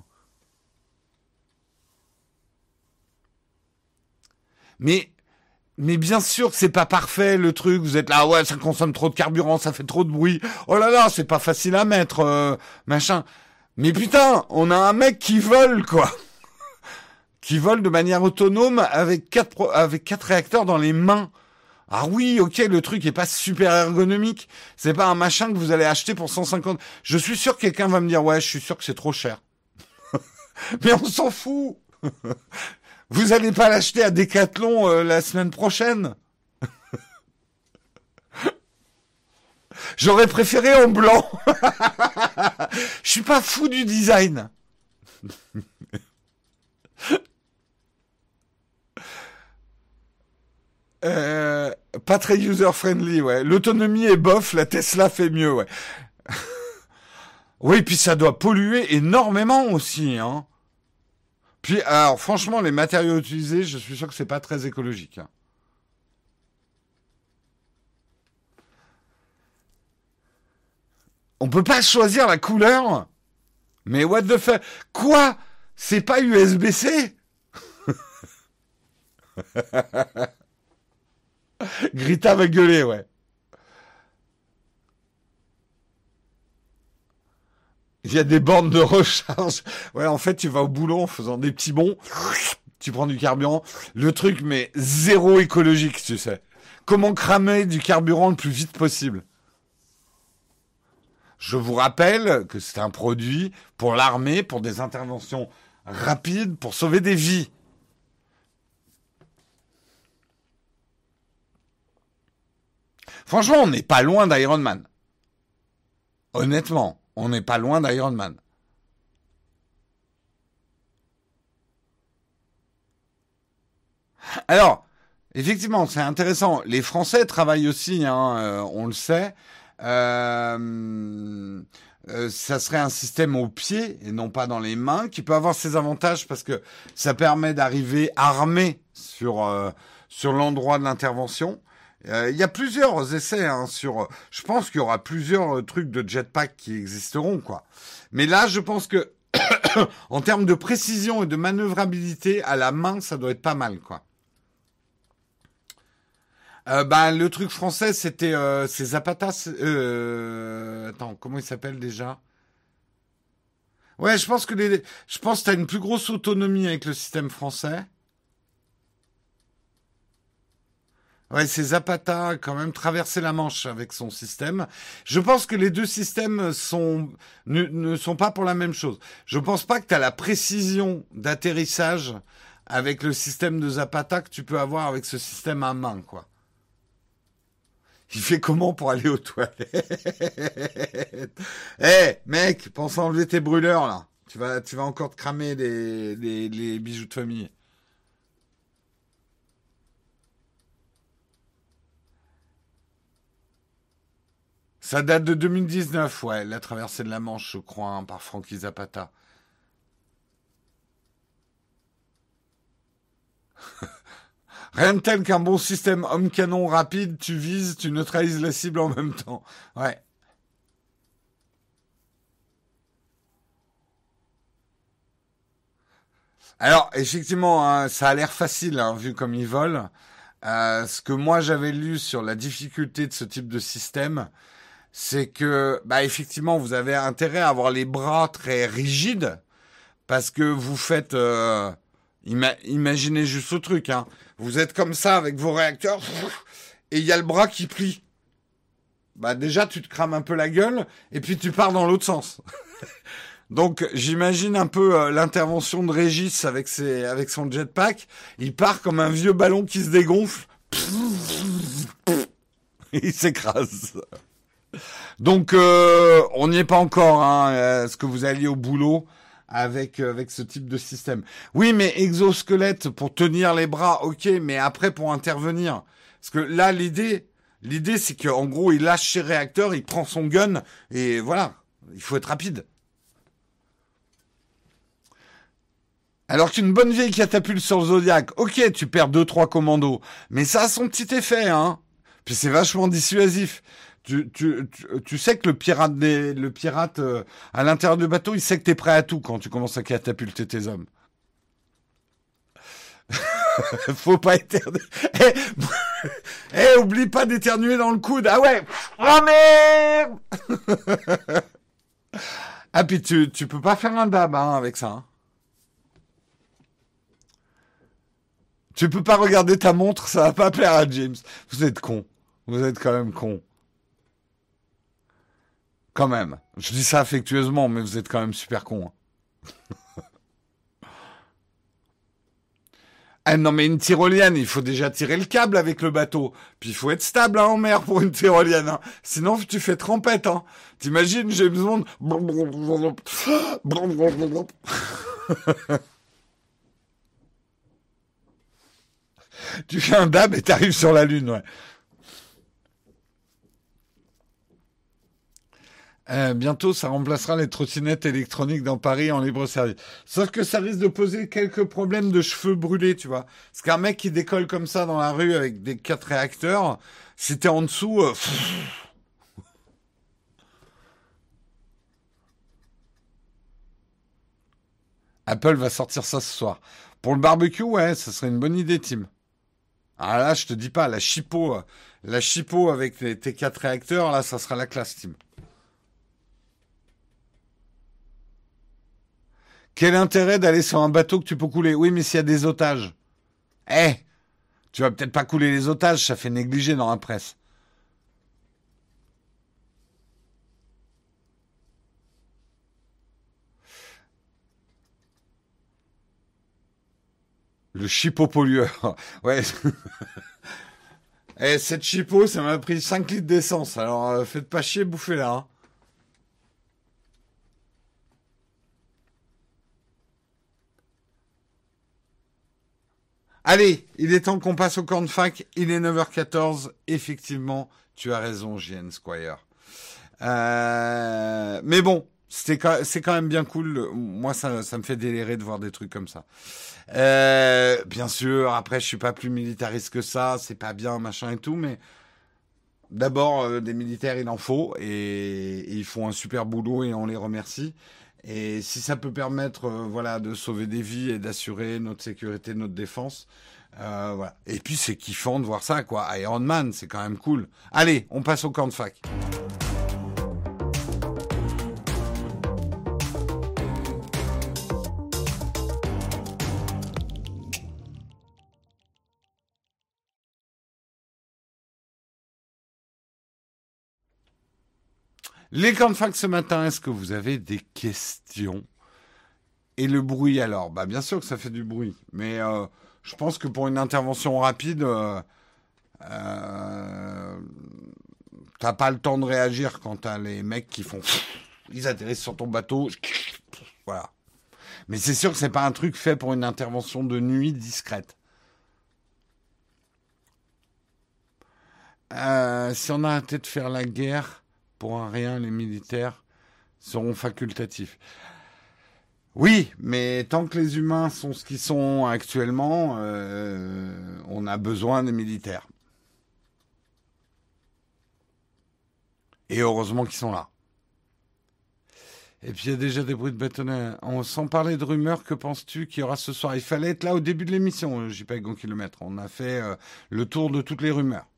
Speaker 1: Mais, mais bien sûr que c'est pas parfait le truc. Vous êtes là, ouais, ça consomme trop de carburant, ça fait trop de bruit. Oh là là, c'est pas facile à mettre, euh, machin. Mais putain, on a un mec qui vole, quoi. Qui vole de manière autonome avec quatre, pro- avec quatre réacteurs dans les mains. Ah oui, ok, le truc est pas super ergonomique. C'est pas un machin que vous allez acheter pour cent cinquante. Je suis sûr que quelqu'un va me dire, ouais, je suis sûr que c'est trop cher. Mais on s'en fout. Vous allez pas l'acheter à Decathlon euh, la semaine prochaine. J'aurais préféré en blanc. Je suis pas fou du design. Euh, pas très user-friendly, ouais. L'autonomie est bof, la Tesla fait mieux, ouais. Oui, puis ça doit polluer énormément aussi, hein. Puis, alors, franchement, les matériaux utilisés, je suis sûr que c'est pas très écologique, hein. On peut pas choisir la couleur? Mais what the fuck? Quoi? C'est pas U S B-C? Grita va gueuler, ouais. Il y a des bornes de recharge. Ouais, en fait, tu vas au boulot en faisant des petits bonds. Tu prends du carburant. Le truc, mais zéro écologique, tu sais. Comment cramer du carburant le plus vite possible? Je vous rappelle que c'est un produit pour l'armée, pour des interventions rapides, pour sauver des vies. Franchement, on n'est pas loin d'Iron Man. Honnêtement, on n'est pas loin d'Iron Man. Alors, effectivement, c'est intéressant. Les Français travaillent aussi, hein, euh, on le sait. Euh, euh, ça serait un système au pied et non pas dans les mains, qui peut avoir ses avantages parce que ça permet d'arriver armé sur euh, sur l'endroit de l'intervention. Euh, Il y a plusieurs essais, hein, sur. Je pense qu'il y aura plusieurs trucs de jetpack qui existeront, quoi. Mais là, je pense que en termes de précision et de manœuvrabilité à la main, ça doit être pas mal, quoi. Euh, bah, le truc français, c'était euh, c'est Zapata. Euh... Attends, comment il s'appelle déjà? Ouais, je pense que les, je pense que t'as une plus grosse autonomie avec le système français. Ouais, c'est Zapata a quand même traversé la Manche avec son système. Je pense que les deux systèmes sont ne, ne sont pas pour la même chose. Je pense pas que tu as la précision d'atterrissage avec le système de Zapata que tu peux avoir avec ce système à main, quoi. Il fait comment pour aller aux toilettes? Eh, mec, pense à enlever tes brûleurs, là. Tu vas, tu vas encore te cramer les, les, les bijoux de famille. Ça date de deux mille dix-neuf, ouais, la traversée de la Manche, je crois, hein, par Frankie Zapata. Rien de tel qu'un bon système homme-canon rapide, tu vises, tu neutralises la cible en même temps. Ouais. Alors, effectivement, hein, ça a l'air facile, hein, vu comme ils volent. Euh, ce que moi j'avais lu sur la difficulté de ce type de système, c'est que, bah, effectivement, vous avez intérêt à avoir les bras très rigides, parce que vous faites, euh, ima- imaginez juste le truc, hein. Vous êtes comme ça avec vos réacteurs, et il y a le bras qui plie. Bah, déjà, tu te crames un peu la gueule, et puis tu pars dans l'autre sens. Donc, j'imagine un peu euh, l'intervention de Régis avec ses, avec son jetpack. Il part comme un vieux ballon qui se dégonfle. Il s'écrase. Donc, euh, on n'y est pas encore, hein, euh, ce que vous alliez au boulot avec euh, avec ce type de système. Oui, mais exosquelette pour tenir les bras, ok, mais après pour intervenir. Parce que là, l'idée, l'idée, c'est qu'en gros, il lâche ses réacteurs, il prend son gun, et voilà. Il faut être rapide. Alors qu'une bonne vieille catapulte sur le Zodiac, ok, tu perds deux trois commandos, mais ça a son petit effet, hein. Puis c'est vachement dissuasif. Tu, tu, tu, tu sais que le pirate, des, le pirate euh, à l'intérieur du bateau, il sait que t'es prêt à tout quand tu commences à catapulter tes hommes. Faut pas éternuer. Eh, eh, oublie pas d'éternuer dans le coude. Ah ouais. Oh merde. Ah puis tu, tu peux pas faire un dab hein, avec ça. Hein. Tu peux pas regarder ta montre, ça va pas plaire à James. Vous êtes con. Vous êtes quand même con. Quand même. Je dis ça affectueusement, mais vous êtes quand même super con. Hein. Ah non, mais une tyrolienne, il faut déjà tirer le câble avec le bateau. Puis il faut être stable hein, en mer pour une tyrolienne. Hein. Sinon, tu fais trempette. Hein. T'imagines, j'ai besoin de... Tu fais un dab et t'arrives sur la lune, ouais. Euh, bientôt, ça remplacera les trottinettes électroniques dans Paris en libre service. Sauf que ça risque de poser quelques problèmes de cheveux brûlés, tu vois. Parce qu'un mec qui décolle comme ça dans la rue avec des quatre réacteurs, si t'es en dessous, euh, pff, Apple va sortir ça ce soir. Pour le barbecue, ouais, ça serait une bonne idée, Tim. Ah là, je te dis pas, la chipot, euh, la chipot avec les- tes quatre réacteurs, là, ça sera la classe, Tim. Quel intérêt d'aller sur un bateau que tu peux couler? Oui, mais s'il y a des otages. Eh, tu vas peut-être pas couler les otages, ça fait négliger dans la presse. Le chipot-pollueur. Ouais. Eh, cette chipot, ça m'a pris cinq litres d'essence. Alors, euh, faites pas chier, bouffez-la. Hein. Allez, il est temps qu'on passe au camp de fac. Il est neuf heures quatorze. Effectivement, tu as raison, J N Squire. Euh, mais bon, c'était quand- c'est quand même bien cool. Moi, ça, ça me fait délirer de voir des trucs comme ça. Euh, bien sûr, après, je suis pas plus militariste que ça. C'est pas bien, machin et tout, mais d'abord, euh, des militaires, il en faut et, et ils font un super boulot et on les remercie. Et si ça peut permettre, euh, voilà, de sauver des vies et d'assurer notre sécurité, notre défense, euh, voilà. Et puis c'est kiffant de voir ça, quoi. Iron Man, c'est quand même cool. Allez, on passe au camp de fac. Les cornflakes ce matin, est-ce que vous avez des questions? Et le bruit alors? Bah bien sûr que ça fait du bruit, mais euh, je pense que pour une intervention rapide, euh, euh, t'as pas le temps de réagir quand t'as les mecs qui font... Ils atterrissent sur ton bateau. Voilà. Mais c'est sûr que c'est pas un truc fait pour une intervention de nuit discrète. Euh, si on a arrêté de faire la guerre, pour un rien, les militaires seront facultatifs. Oui, mais tant que les humains sont ce qu'ils sont actuellement, euh, on a besoin des militaires. Et heureusement qu'ils sont là. Et puis il y a déjà des bruits de bâtonnets. On, sans parler de rumeurs, que penses-tu qu'il y aura ce soir? Il fallait être là au début de l'émission, J P E G en kilomètres. On a fait euh, le tour de toutes les rumeurs.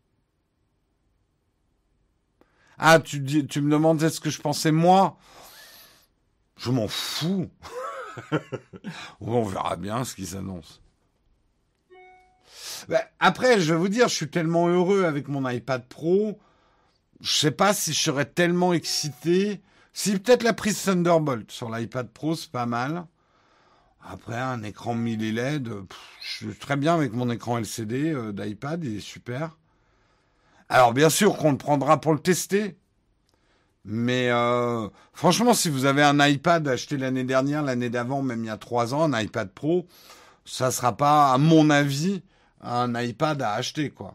Speaker 1: Ah, tu, dis, tu me demandes ce que je pensais moi? Je m'en fous. On verra bien ce qui s'annonce. Ben, après, je vais vous dire, je suis tellement heureux avec mon iPad Pro. Je sais pas si je serais tellement excité. Si peut-être la prise Thunderbolt sur l'iPad Pro, c'est pas mal. Après, un écran mille L E D, pff, je suis très bien avec mon écran L C D euh, d'iPad, il est super. Alors bien sûr qu'on le prendra pour le tester. Mais euh, franchement, si vous avez un iPad acheté l'année dernière, l'année d'avant, même il y a trois ans, un iPad Pro, ça sera pas, à mon avis, un iPad à acheter, quoi.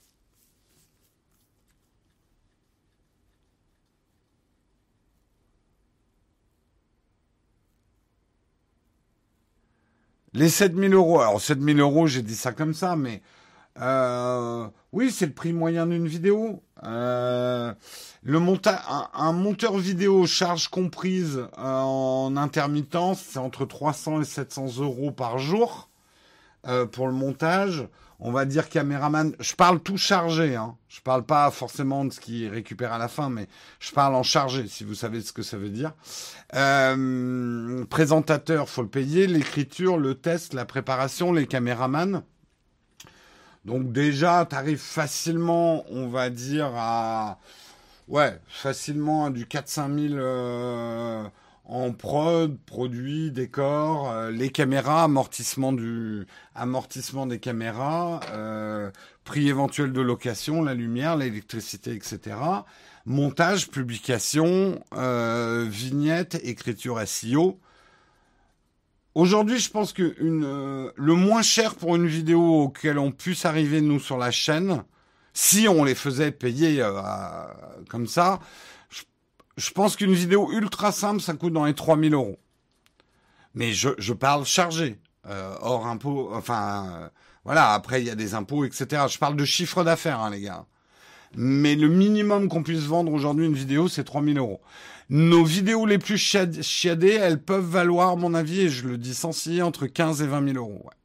Speaker 1: Les sept mille euros, alors sept mille euros, j'ai dit ça comme ça, mais euh, oui, c'est le prix moyen d'une vidéo. Euh, le monta un, un monteur vidéo charge comprise euh, en intermittence, c'est entre trois cents et sept cents euros par jour. Euh, pour le montage, on va dire caméraman. Je parle tout chargé, hein. Je parle pas forcément de ce qui récupère à la fin, mais je parle en chargé, si vous savez ce que ça veut dire. Euh, présentateur, faut le payer. L'écriture, le test, la préparation, les caméramans. Donc déjà, t'arrives facilement, on va dire, à... Ouais, facilement à du quatre cinq mille euh, en prod, produit, décor, euh, les caméras, amortissement du, amortissement des caméras, euh, prix éventuel de location, la lumière, l'électricité, et cetera. Montage, publication, euh, vignette, écriture S E O. Aujourd'hui, je pense que une, euh, le moins cher pour une vidéo auquel on puisse arriver, nous, sur la chaîne, si on les faisait payer euh, à- comme ça, je, je pense qu'une vidéo ultra simple, ça coûte dans les trois mille euros. Mais je, je parle chargé, euh, hors impôt, enfin, euh, voilà, après, il y a des impôts, et cetera. Je parle de chiffre d'affaires, hein, les gars. Mais le minimum qu'on puisse vendre aujourd'hui une vidéo, c'est trois mille euros. Nos vidéos les plus chiad- chiadées, elles peuvent valoir, à mon avis, et je le dis sans ciller, entre quinze et vingt mille euros. Ouais.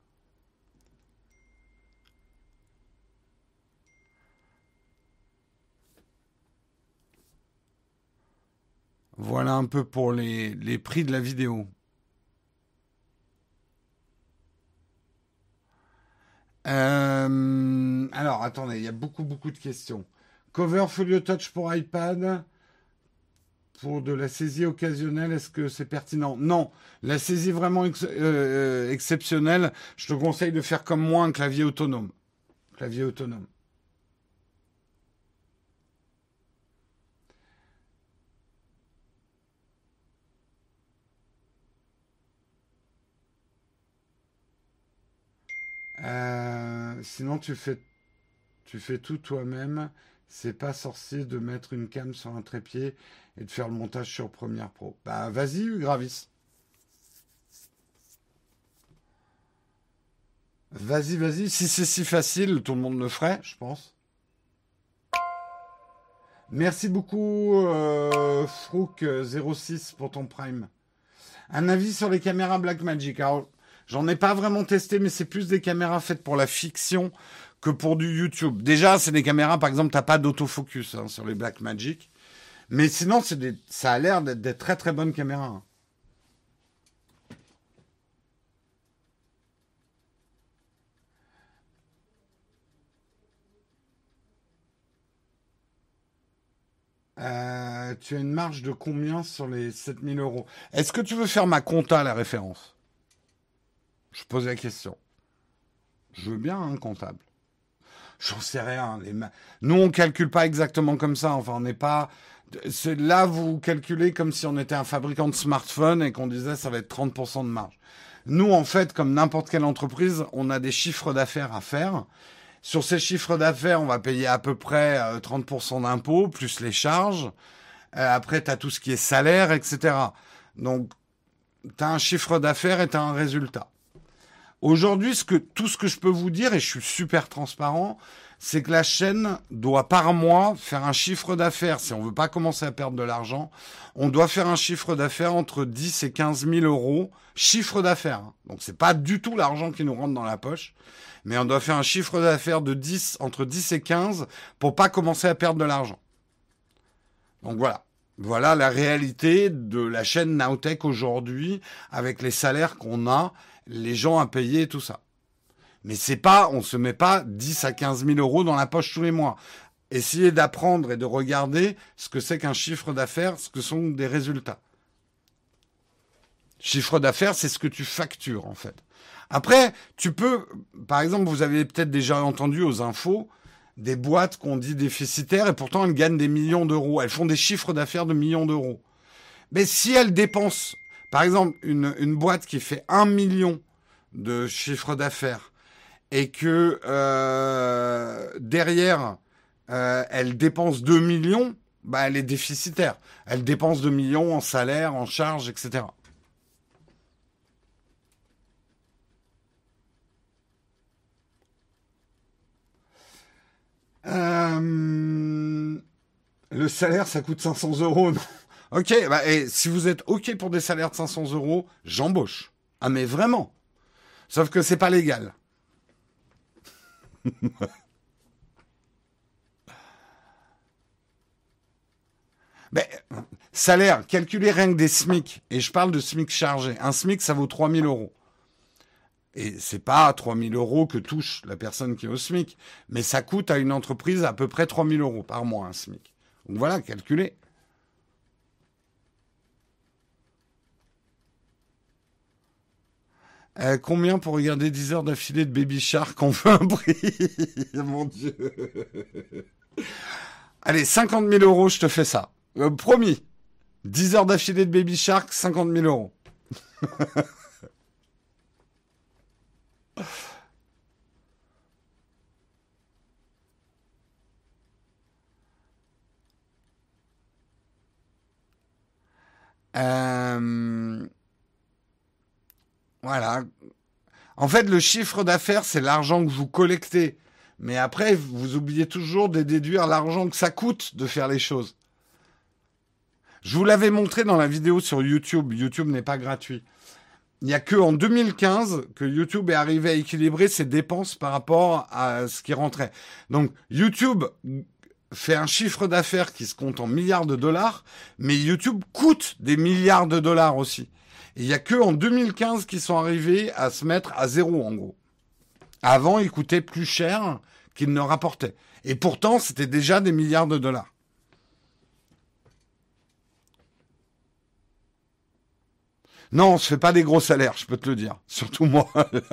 Speaker 1: Voilà un peu pour les, les prix de la vidéo. Euh, alors, attendez, il y a beaucoup, beaucoup de questions. Cover Folio Touch pour iPad, pour de la saisie occasionnelle, est-ce que c'est pertinent? Non, la saisie vraiment ex- euh, exceptionnelle, je te conseille de faire comme moi un clavier autonome. Clavier autonome. Euh, sinon, tu fais, tu fais tout toi-même. C'est pas sorcier de mettre une cam sur un trépied et de faire le montage sur Premiere Pro. Bah, vas-y, Gravis. Vas-y, vas-y. Si c'est si facile, tout le monde le ferait, je pense. Merci beaucoup, euh, Frouk euh, zéro six pour ton Prime. Un avis sur les caméras Blackmagic. Alors, j'en ai pas vraiment testé, mais c'est plus des caméras faites pour la fiction que pour du YouTube. Déjà, c'est des caméras, par exemple, t'as pas d'autofocus hein, sur les Blackmagic. Mais sinon, c'est des, ça a l'air d'être des très très bonnes caméras, hein. Euh, Euh, tu as une marge de combien sur les sept mille euros? Est-ce que tu veux faire ma compta, la référence? Je pose la question. Je veux bien un comptable. J'en sais rien. Les ma... Nous, on calcule pas exactement comme ça. Enfin, on n'est pas... C'est là, vous calculez comme si on était un fabricant de smartphones et qu'on disait ça va être trente pour cent de marge. Nous, en fait, comme n'importe quelle entreprise, on a des chiffres d'affaires à faire. Sur ces chiffres d'affaires, on va payer à peu près euh, trente pour cent d'impôts, plus les charges. Euh, après, tu as tout ce qui est salaire, et cetera. Donc, tu as un chiffre d'affaires et tu as un résultat. Aujourd'hui, ce que, tout ce que je peux vous dire, et je suis super transparent, c'est que la chaîne doit par mois faire un chiffre d'affaires. Si on veut pas commencer à perdre de l'argent, on doit faire un chiffre d'affaires entre dix et quinze mille euros. Chiffre d'affaires. Donc, c'est pas du tout l'argent qui nous rentre dans la poche. Mais on doit faire un chiffre d'affaires de dix, entre dix et quinze pour pas commencer à perdre de l'argent. Donc voilà. Voilà la réalité de la chaîne Nowtech aujourd'hui avec les salaires qu'on a, les gens à payer et tout ça. Mais c'est pas, on se met pas dix à quinze mille euros dans la poche tous les mois. Essayez d'apprendre et de regarder ce que c'est qu'un chiffre d'affaires, ce que sont des résultats. Chiffre d'affaires, c'est ce que tu factures en fait. Après, tu peux, par exemple, vous avez peut-être déjà entendu aux infos des boîtes qu'on dit déficitaires et pourtant elles gagnent des millions d'euros. Elles font des chiffres d'affaires de millions d'euros. Mais si elles dépensent, par exemple, une, une boîte qui fait un million de chiffre d'affaires et que euh, derrière, euh, elle dépense deux millions, bah, elle est déficitaire. Elle dépense deux millions en salaire, en charges, et cetera. Euh, le salaire, ça coûte cinq cents euros. Non. Ok, bah, et si vous êtes ok pour des salaires de cinq cents euros, j'embauche. Ah mais vraiment. Sauf que c'est pas légal. Mais, salaire, calculez rien que des SMIC. Et je parle de SMIC chargé. Un SMIC, ça vaut trois mille euros. Et c'est pas trois mille euros que touche la personne qui est au SMIC. Mais ça coûte à une entreprise à peu près trois mille euros par mois, un SMIC. Donc voilà, calculez. Euh, combien pour regarder dix heures d'affilée de Baby Shark en veut un prix? Mon Dieu. Allez, cinquante mille euros, je te fais ça. Euh, promis. dix heures d'affilée de Baby Shark, cinquante mille euros. Euh, voilà. En fait, le chiffre d'affaires, c'est l'argent que vous collectez. Mais après, vous oubliez toujours de déduire l'argent que ça coûte de faire les choses. Je vous l'avais montré dans la vidéo sur YouTube. YouTube n'est pas gratuit. Il n'y a que en deux mille quinze que YouTube est arrivé à équilibrer ses dépenses par rapport à ce qui rentrait. Donc, YouTube fait un chiffre d'affaires qui se compte en milliards de dollars, mais YouTube coûte des milliards de dollars aussi. Et il n'y a que en deux mille quinze qu'ils sont arrivés à se mettre à zéro, en gros. Avant, ils coûtaient plus cher qu'ils ne rapportaient. Et pourtant, c'était déjà des milliards de dollars. Non, on se fait pas des gros salaires, je peux te le dire. Surtout moi.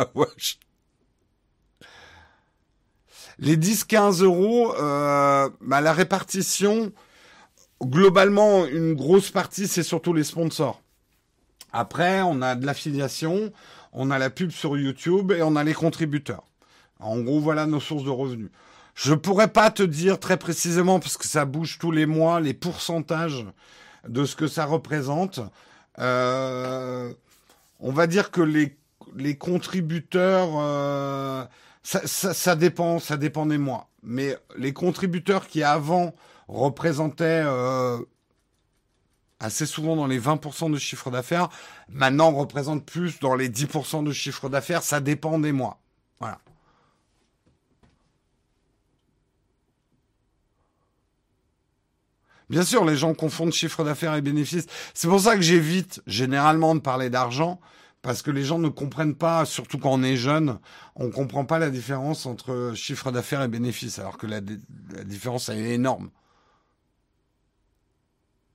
Speaker 1: Les dix quinze euros, euh, bah, la répartition, globalement, une grosse partie, c'est surtout les sponsors. Après, on a de l'affiliation, on a la pub sur YouTube et on a les contributeurs. En gros, voilà nos sources de revenus. Je pourrais pas te dire très précisément, parce que ça bouge tous les mois, les pourcentages de ce que ça représente. Euh, on va dire que les, les contributeurs, euh, ça, ça, ça dépend, ça dépend des mois. Mais les contributeurs qui avant représentaient euh, assez souvent dans les vingt pour cent de chiffre d'affaires, maintenant représentent plus dans les dix pour cent de chiffre d'affaires. Ça dépend des mois. Voilà. Bien sûr, les gens confondent chiffre d'affaires et bénéfices. C'est pour ça que j'évite généralement de parler d'argent, parce que les gens ne comprennent pas, surtout quand on est jeune, on ne comprend pas la différence entre chiffre d'affaires et bénéfices, alors que la, la différence elle est énorme.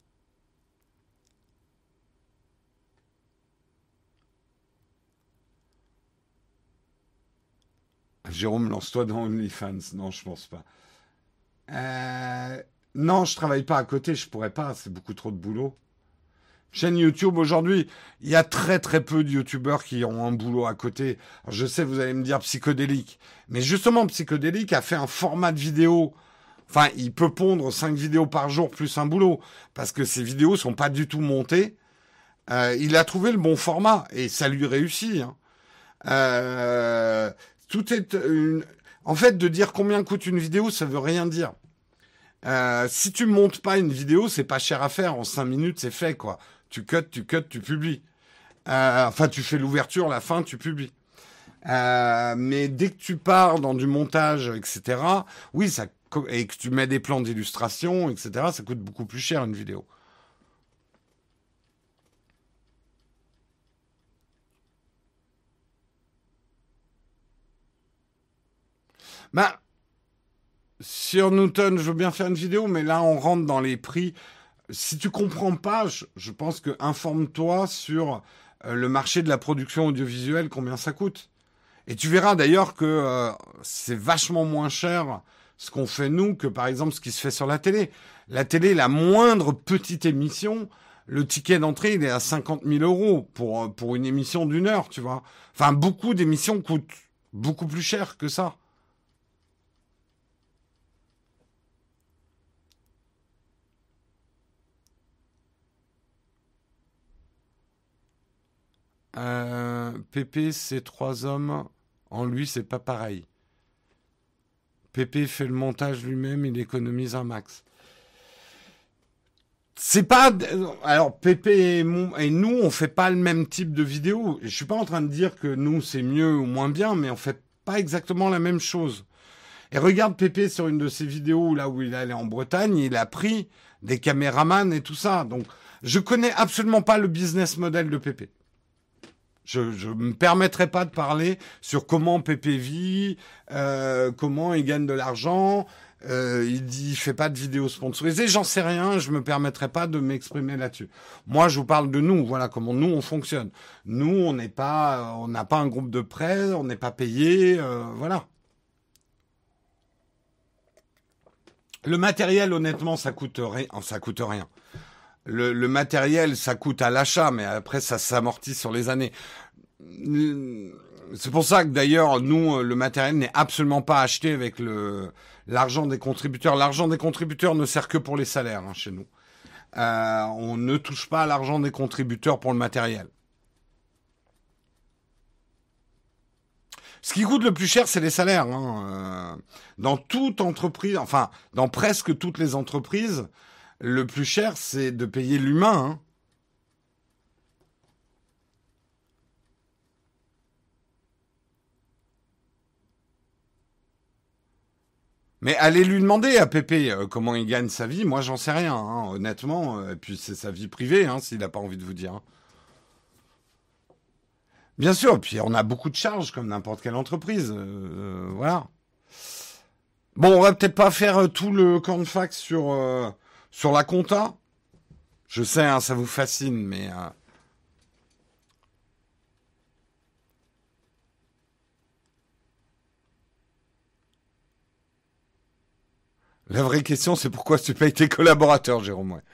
Speaker 1: Jérôme, lance-toi dans OnlyFans. Non, je pense pas. Euh, non, je travaille pas à côté, je pourrais pas, c'est beaucoup trop de boulot. Chaîne YouTube aujourd'hui, il y a très très peu de YouTubeurs qui ont un boulot à côté. Alors, je sais, vous allez me dire Psychodélique, mais justement Psychodélique a fait un format de vidéo. Enfin, il peut pondre cinq vidéos par jour plus un boulot parce que ses vidéos sont pas du tout montées. Euh, il a trouvé le bon format et ça lui réussit. Hein. Euh, tout est une... En fait, de dire combien coûte une vidéo, ça veut rien dire. Euh, si tu montes pas une vidéo, c'est pas cher à faire. En cinq minutes, c'est fait, quoi. Tu cut, tu cut, tu publies. Euh, enfin, tu fais l'ouverture, la fin, tu publies. Euh, mais dès que tu pars dans du montage, et cetera, oui, ça, et que tu mets des plans d'illustration, et cetera, ça coûte beaucoup plus cher une vidéo. Bah, sur Newton, je veux bien faire une vidéo, mais là, on rentre dans les prix. Si tu comprends pas, je, je pense que informe-toi sur euh, le marché de la production audiovisuelle, combien ça coûte. Et tu verras d'ailleurs que euh, c'est vachement moins cher ce qu'on fait nous que par exemple ce qui se fait sur la télé. La télé, la moindre petite émission, le ticket d'entrée, il est à cinquante mille euros pour, pour une émission d'une heure, tu vois. Enfin, beaucoup d'émissions coûtent beaucoup plus cher que ça. Euh, Pépé, c'est trois hommes. En lui, c'est pas pareil. Pépé fait le montage lui-même, il économise un max. C'est pas... Alors, Pépé et, mon... et nous, on fait pas le même type de vidéo. Je suis pas en train de dire que nous, c'est mieux ou moins bien, mais on fait pas exactement la même chose. Et regarde Pépé sur une de ses vidéos, là où il allait en Bretagne, il a pris des caméramans et tout ça. Donc, je connais absolument pas le business model de Pépé. Je ne me permettrai pas de parler sur comment Pépé vit, euh, comment il gagne de l'argent. Euh, il dit, il fait pas de vidéos sponsorisées. J'en sais rien. Je me permettrai pas de m'exprimer là-dessus. Moi, je vous parle de nous. Voilà comment nous on fonctionne. Nous, on n'est pas, on n'a pas un groupe de presse, on n'est pas payé. Euh, voilà. Le matériel, honnêtement, ça coûte rien. Ça coûte rien. Le, le matériel, ça coûte à l'achat, mais après, ça s'amortit sur les années. C'est pour ça que d'ailleurs, nous, le matériel n'est absolument pas acheté avec le l'argent des contributeurs. L'argent des contributeurs ne sert que pour les salaires hein, chez nous. Euh, on ne touche pas à l'argent des contributeurs pour le matériel. Ce qui coûte le plus cher, c'est les salaires. Hein. Euh, dans toute entreprise, enfin, dans presque toutes les entreprises, le plus cher, c'est de payer l'humain. Hein. Mais allez lui demander à Pépé euh, comment il gagne sa vie. Moi, j'en sais rien, hein, honnêtement. Euh, et puis, c'est sa vie privée, hein, s'il n'a pas envie de vous dire. Hein. Bien sûr, puis on a beaucoup de charges, comme n'importe quelle entreprise. Euh, euh, voilà. Bon, on va peut-être pas faire euh, tout le camp de fac sur, euh, sur la compta. Je sais, hein, ça vous fascine, mais... Euh, la vraie question, c'est pourquoi tu payes tes collaborateurs, Jérôme. Ouais.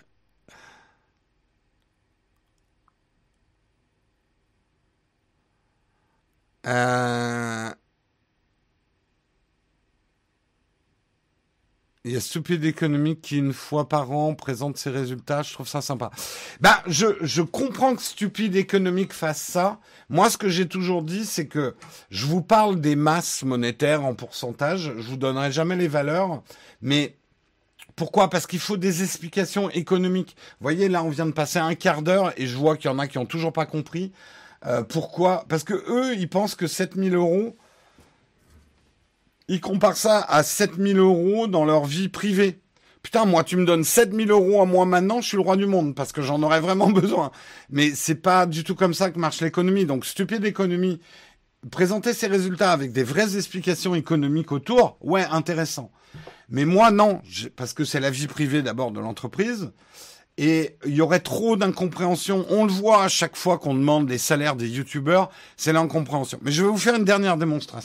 Speaker 1: Euh, Il y a Stupide Économique qui, une fois par an, présente ses résultats. Je trouve ça sympa. Ben, je, je comprends que Stupide Économique fasse ça. Moi, ce que j'ai toujours dit, c'est que je vous parle des masses monétaires en pourcentage. Je vous donnerai jamais les valeurs. Mais pourquoi? Parce qu'il faut des explications économiques. Vous voyez, là, on vient de passer un quart d'heure et je vois qu'il y en a qui ont toujours pas compris. Euh, pourquoi? Parce que eux, ils pensent que sept mille euros, ils comparent ça à sept mille euros dans leur vie privée. Putain, moi, tu me donnes sept mille euros à moi maintenant, je suis le roi du monde, parce que j'en aurais vraiment besoin. Mais c'est pas du tout comme ça que marche l'économie. Donc, Stupide Économie, présenter ses résultats avec des vraies explications économiques autour, ouais, intéressant. Mais moi, non, parce que c'est la vie privée d'abord de l'entreprise. Et il y aurait trop d'incompréhension. On le voit à chaque fois qu'on demande les salaires des youtubeurs, c'est l'incompréhension. Mais je vais vous faire une dernière démonstration.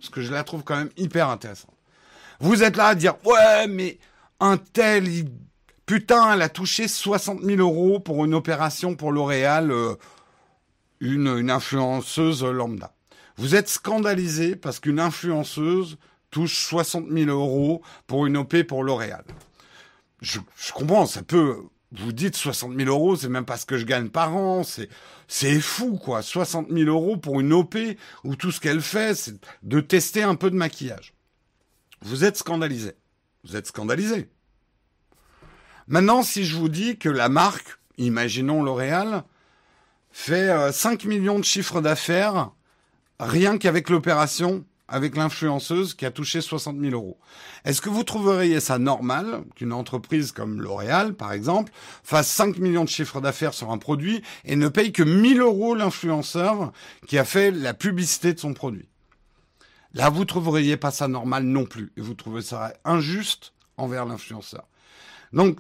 Speaker 1: parce que je la trouve quand même hyper intéressante. Vous êtes là à dire, ouais, mais un tel, il... putain, elle a touché soixante mille euros pour une opération pour L'Oréal, euh, une, une influenceuse lambda. Vous êtes scandalisé parce qu'une influenceuse touche soixante mille euros pour une O P pour L'Oréal. Je, je comprends, ça peut... Vous dites soixante mille euros, c'est même pas ce que je gagne par an, c'est, c'est fou, quoi. soixante mille euros pour une O P où tout ce qu'elle fait, c'est de tester un peu de maquillage. Vous êtes scandalisé. Vous êtes scandalisé. Maintenant, si je vous dis que la marque, imaginons L'Oréal, fait euh, cinq millions de chiffres d'affaires, rien qu'avec l'opération, avec l'influenceuse qui a touché soixante mille euros. Est-ce que vous trouveriez ça normal qu'une entreprise comme L'Oréal, par exemple, fasse cinq millions de chiffres d'affaires sur un produit et ne paye que mille euros l'influenceur qui a fait la publicité de son produit? Là, vous trouveriez pas ça normal non plus. Et vous trouvez ça injuste envers l'influenceur. Donc,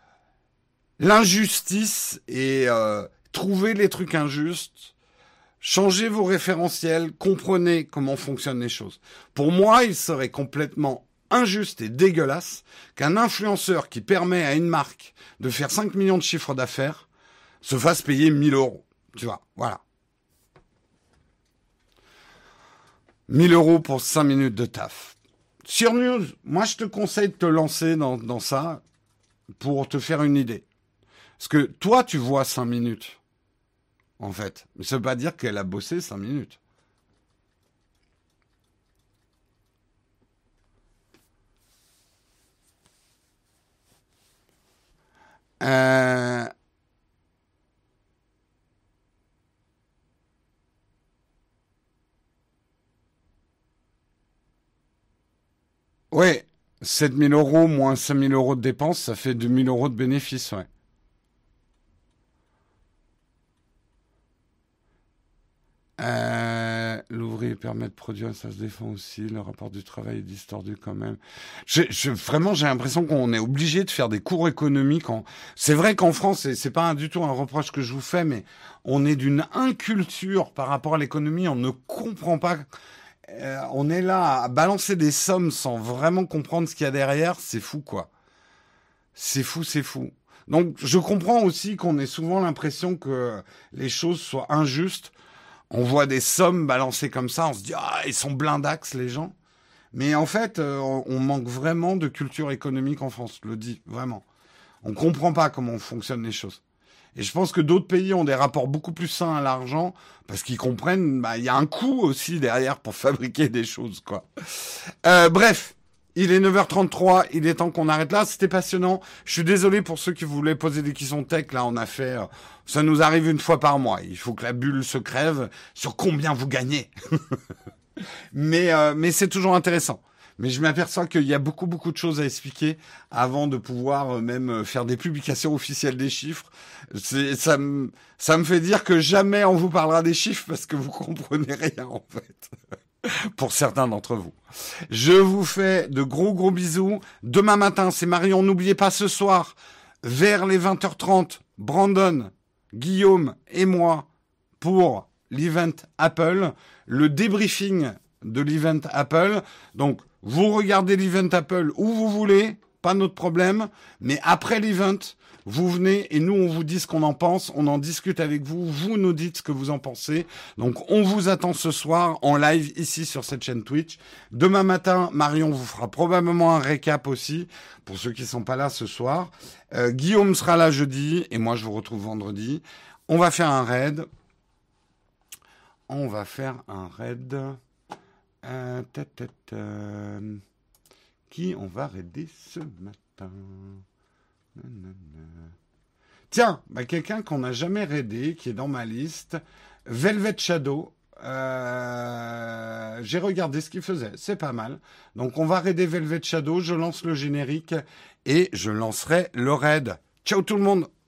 Speaker 1: l'injustice et euh, trouver les trucs injustes, changez vos référentiels, comprenez comment fonctionnent les choses. Pour moi, il serait complètement injuste et dégueulasse qu'un influenceur qui permet à une marque de faire cinq millions de chiffres d'affaires se fasse payer mille euros. Tu vois, voilà. mille euros pour cinq minutes de taf. Sur News, moi je te conseille de te lancer dans, dans ça pour te faire une idée. Parce que toi, tu vois cinq minutes. En fait. Mais ça ne veut pas dire qu'elle a bossé cinq minutes. Euh... Ouais, sept mille euros moins cinq mille euros de dépenses, ça fait deux mille euros de bénéfices, ouais. Euh, l'ouvrier permet de produire, ça se défend aussi. Le rapport du travail est distordu quand même. Je, je, vraiment, j'ai l'impression qu'on est obligé de faire des cours économiques. En... C'est vrai qu'en France, et c'est pas un, du tout un reproche que je vous fais, mais on est d'une inculture par rapport à l'économie. On ne comprend pas. Euh, on est là à balancer des sommes sans vraiment comprendre ce qu'il y a derrière. C'est fou, quoi. C'est fou, c'est fou. Donc, je comprends aussi qu'on ait souvent l'impression que les choses soient injustes. On voit des sommes balancées comme ça, on se dit « Ah, ils sont blindax, les gens ». Mais en fait, euh, on manque vraiment de culture économique en France, je le dis, vraiment. On comprend pas comment fonctionnent les choses. Et je pense que d'autres pays ont des rapports beaucoup plus sains à l'argent, parce qu'ils comprennent, bah, il y a un coût aussi derrière pour fabriquer des choses, quoi. Euh, bref. Il est neuf heures trente-trois, il est temps qu'on arrête là. C'était passionnant. Je suis désolé pour ceux qui voulaient poser des questions tech. Là, on a fait... Euh, ça nous arrive une fois par mois. Il faut que la bulle se crève sur combien vous gagnez. mais euh, mais c'est toujours intéressant. Mais je m'aperçois qu'il y a beaucoup, beaucoup de choses à expliquer avant de pouvoir euh, même faire des publications officielles des chiffres. C'est, ça, me, ça me fait dire que jamais on vous parlera des chiffres parce que vous comprenez rien, en fait. Pour certains d'entre vous. Je vous fais de gros gros bisous. Demain matin, c'est Marion. N'oubliez pas ce soir, vers les vingt heures trente, Brandon, Guillaume et moi pour l'event Apple, le débriefing de l'event Apple. Donc, vous regardez l'event Apple où vous voulez, pas notre problème. Mais après l'event, vous venez et nous, on vous dit ce qu'on en pense. On en discute avec vous. Vous nous dites ce que vous en pensez. Donc, on vous attend ce soir en live ici sur cette chaîne Twitch. Demain matin, Marion vous fera probablement un récap aussi pour ceux qui sont pas là ce soir. Euh, Guillaume sera là jeudi et moi, je vous retrouve vendredi. On va faire un raid. On va faire un raid. Euh, ta, ta, ta. Qui on va raider ce matin? Tiens, bah quelqu'un qu'on n'a jamais raidé, qui est dans ma liste, Velvet Shadow. Euh, j'ai regardé ce qu'il faisait, c'est pas mal. Donc on va raider Velvet Shadow, je lance le générique et je lancerai le raid. Ciao tout le monde!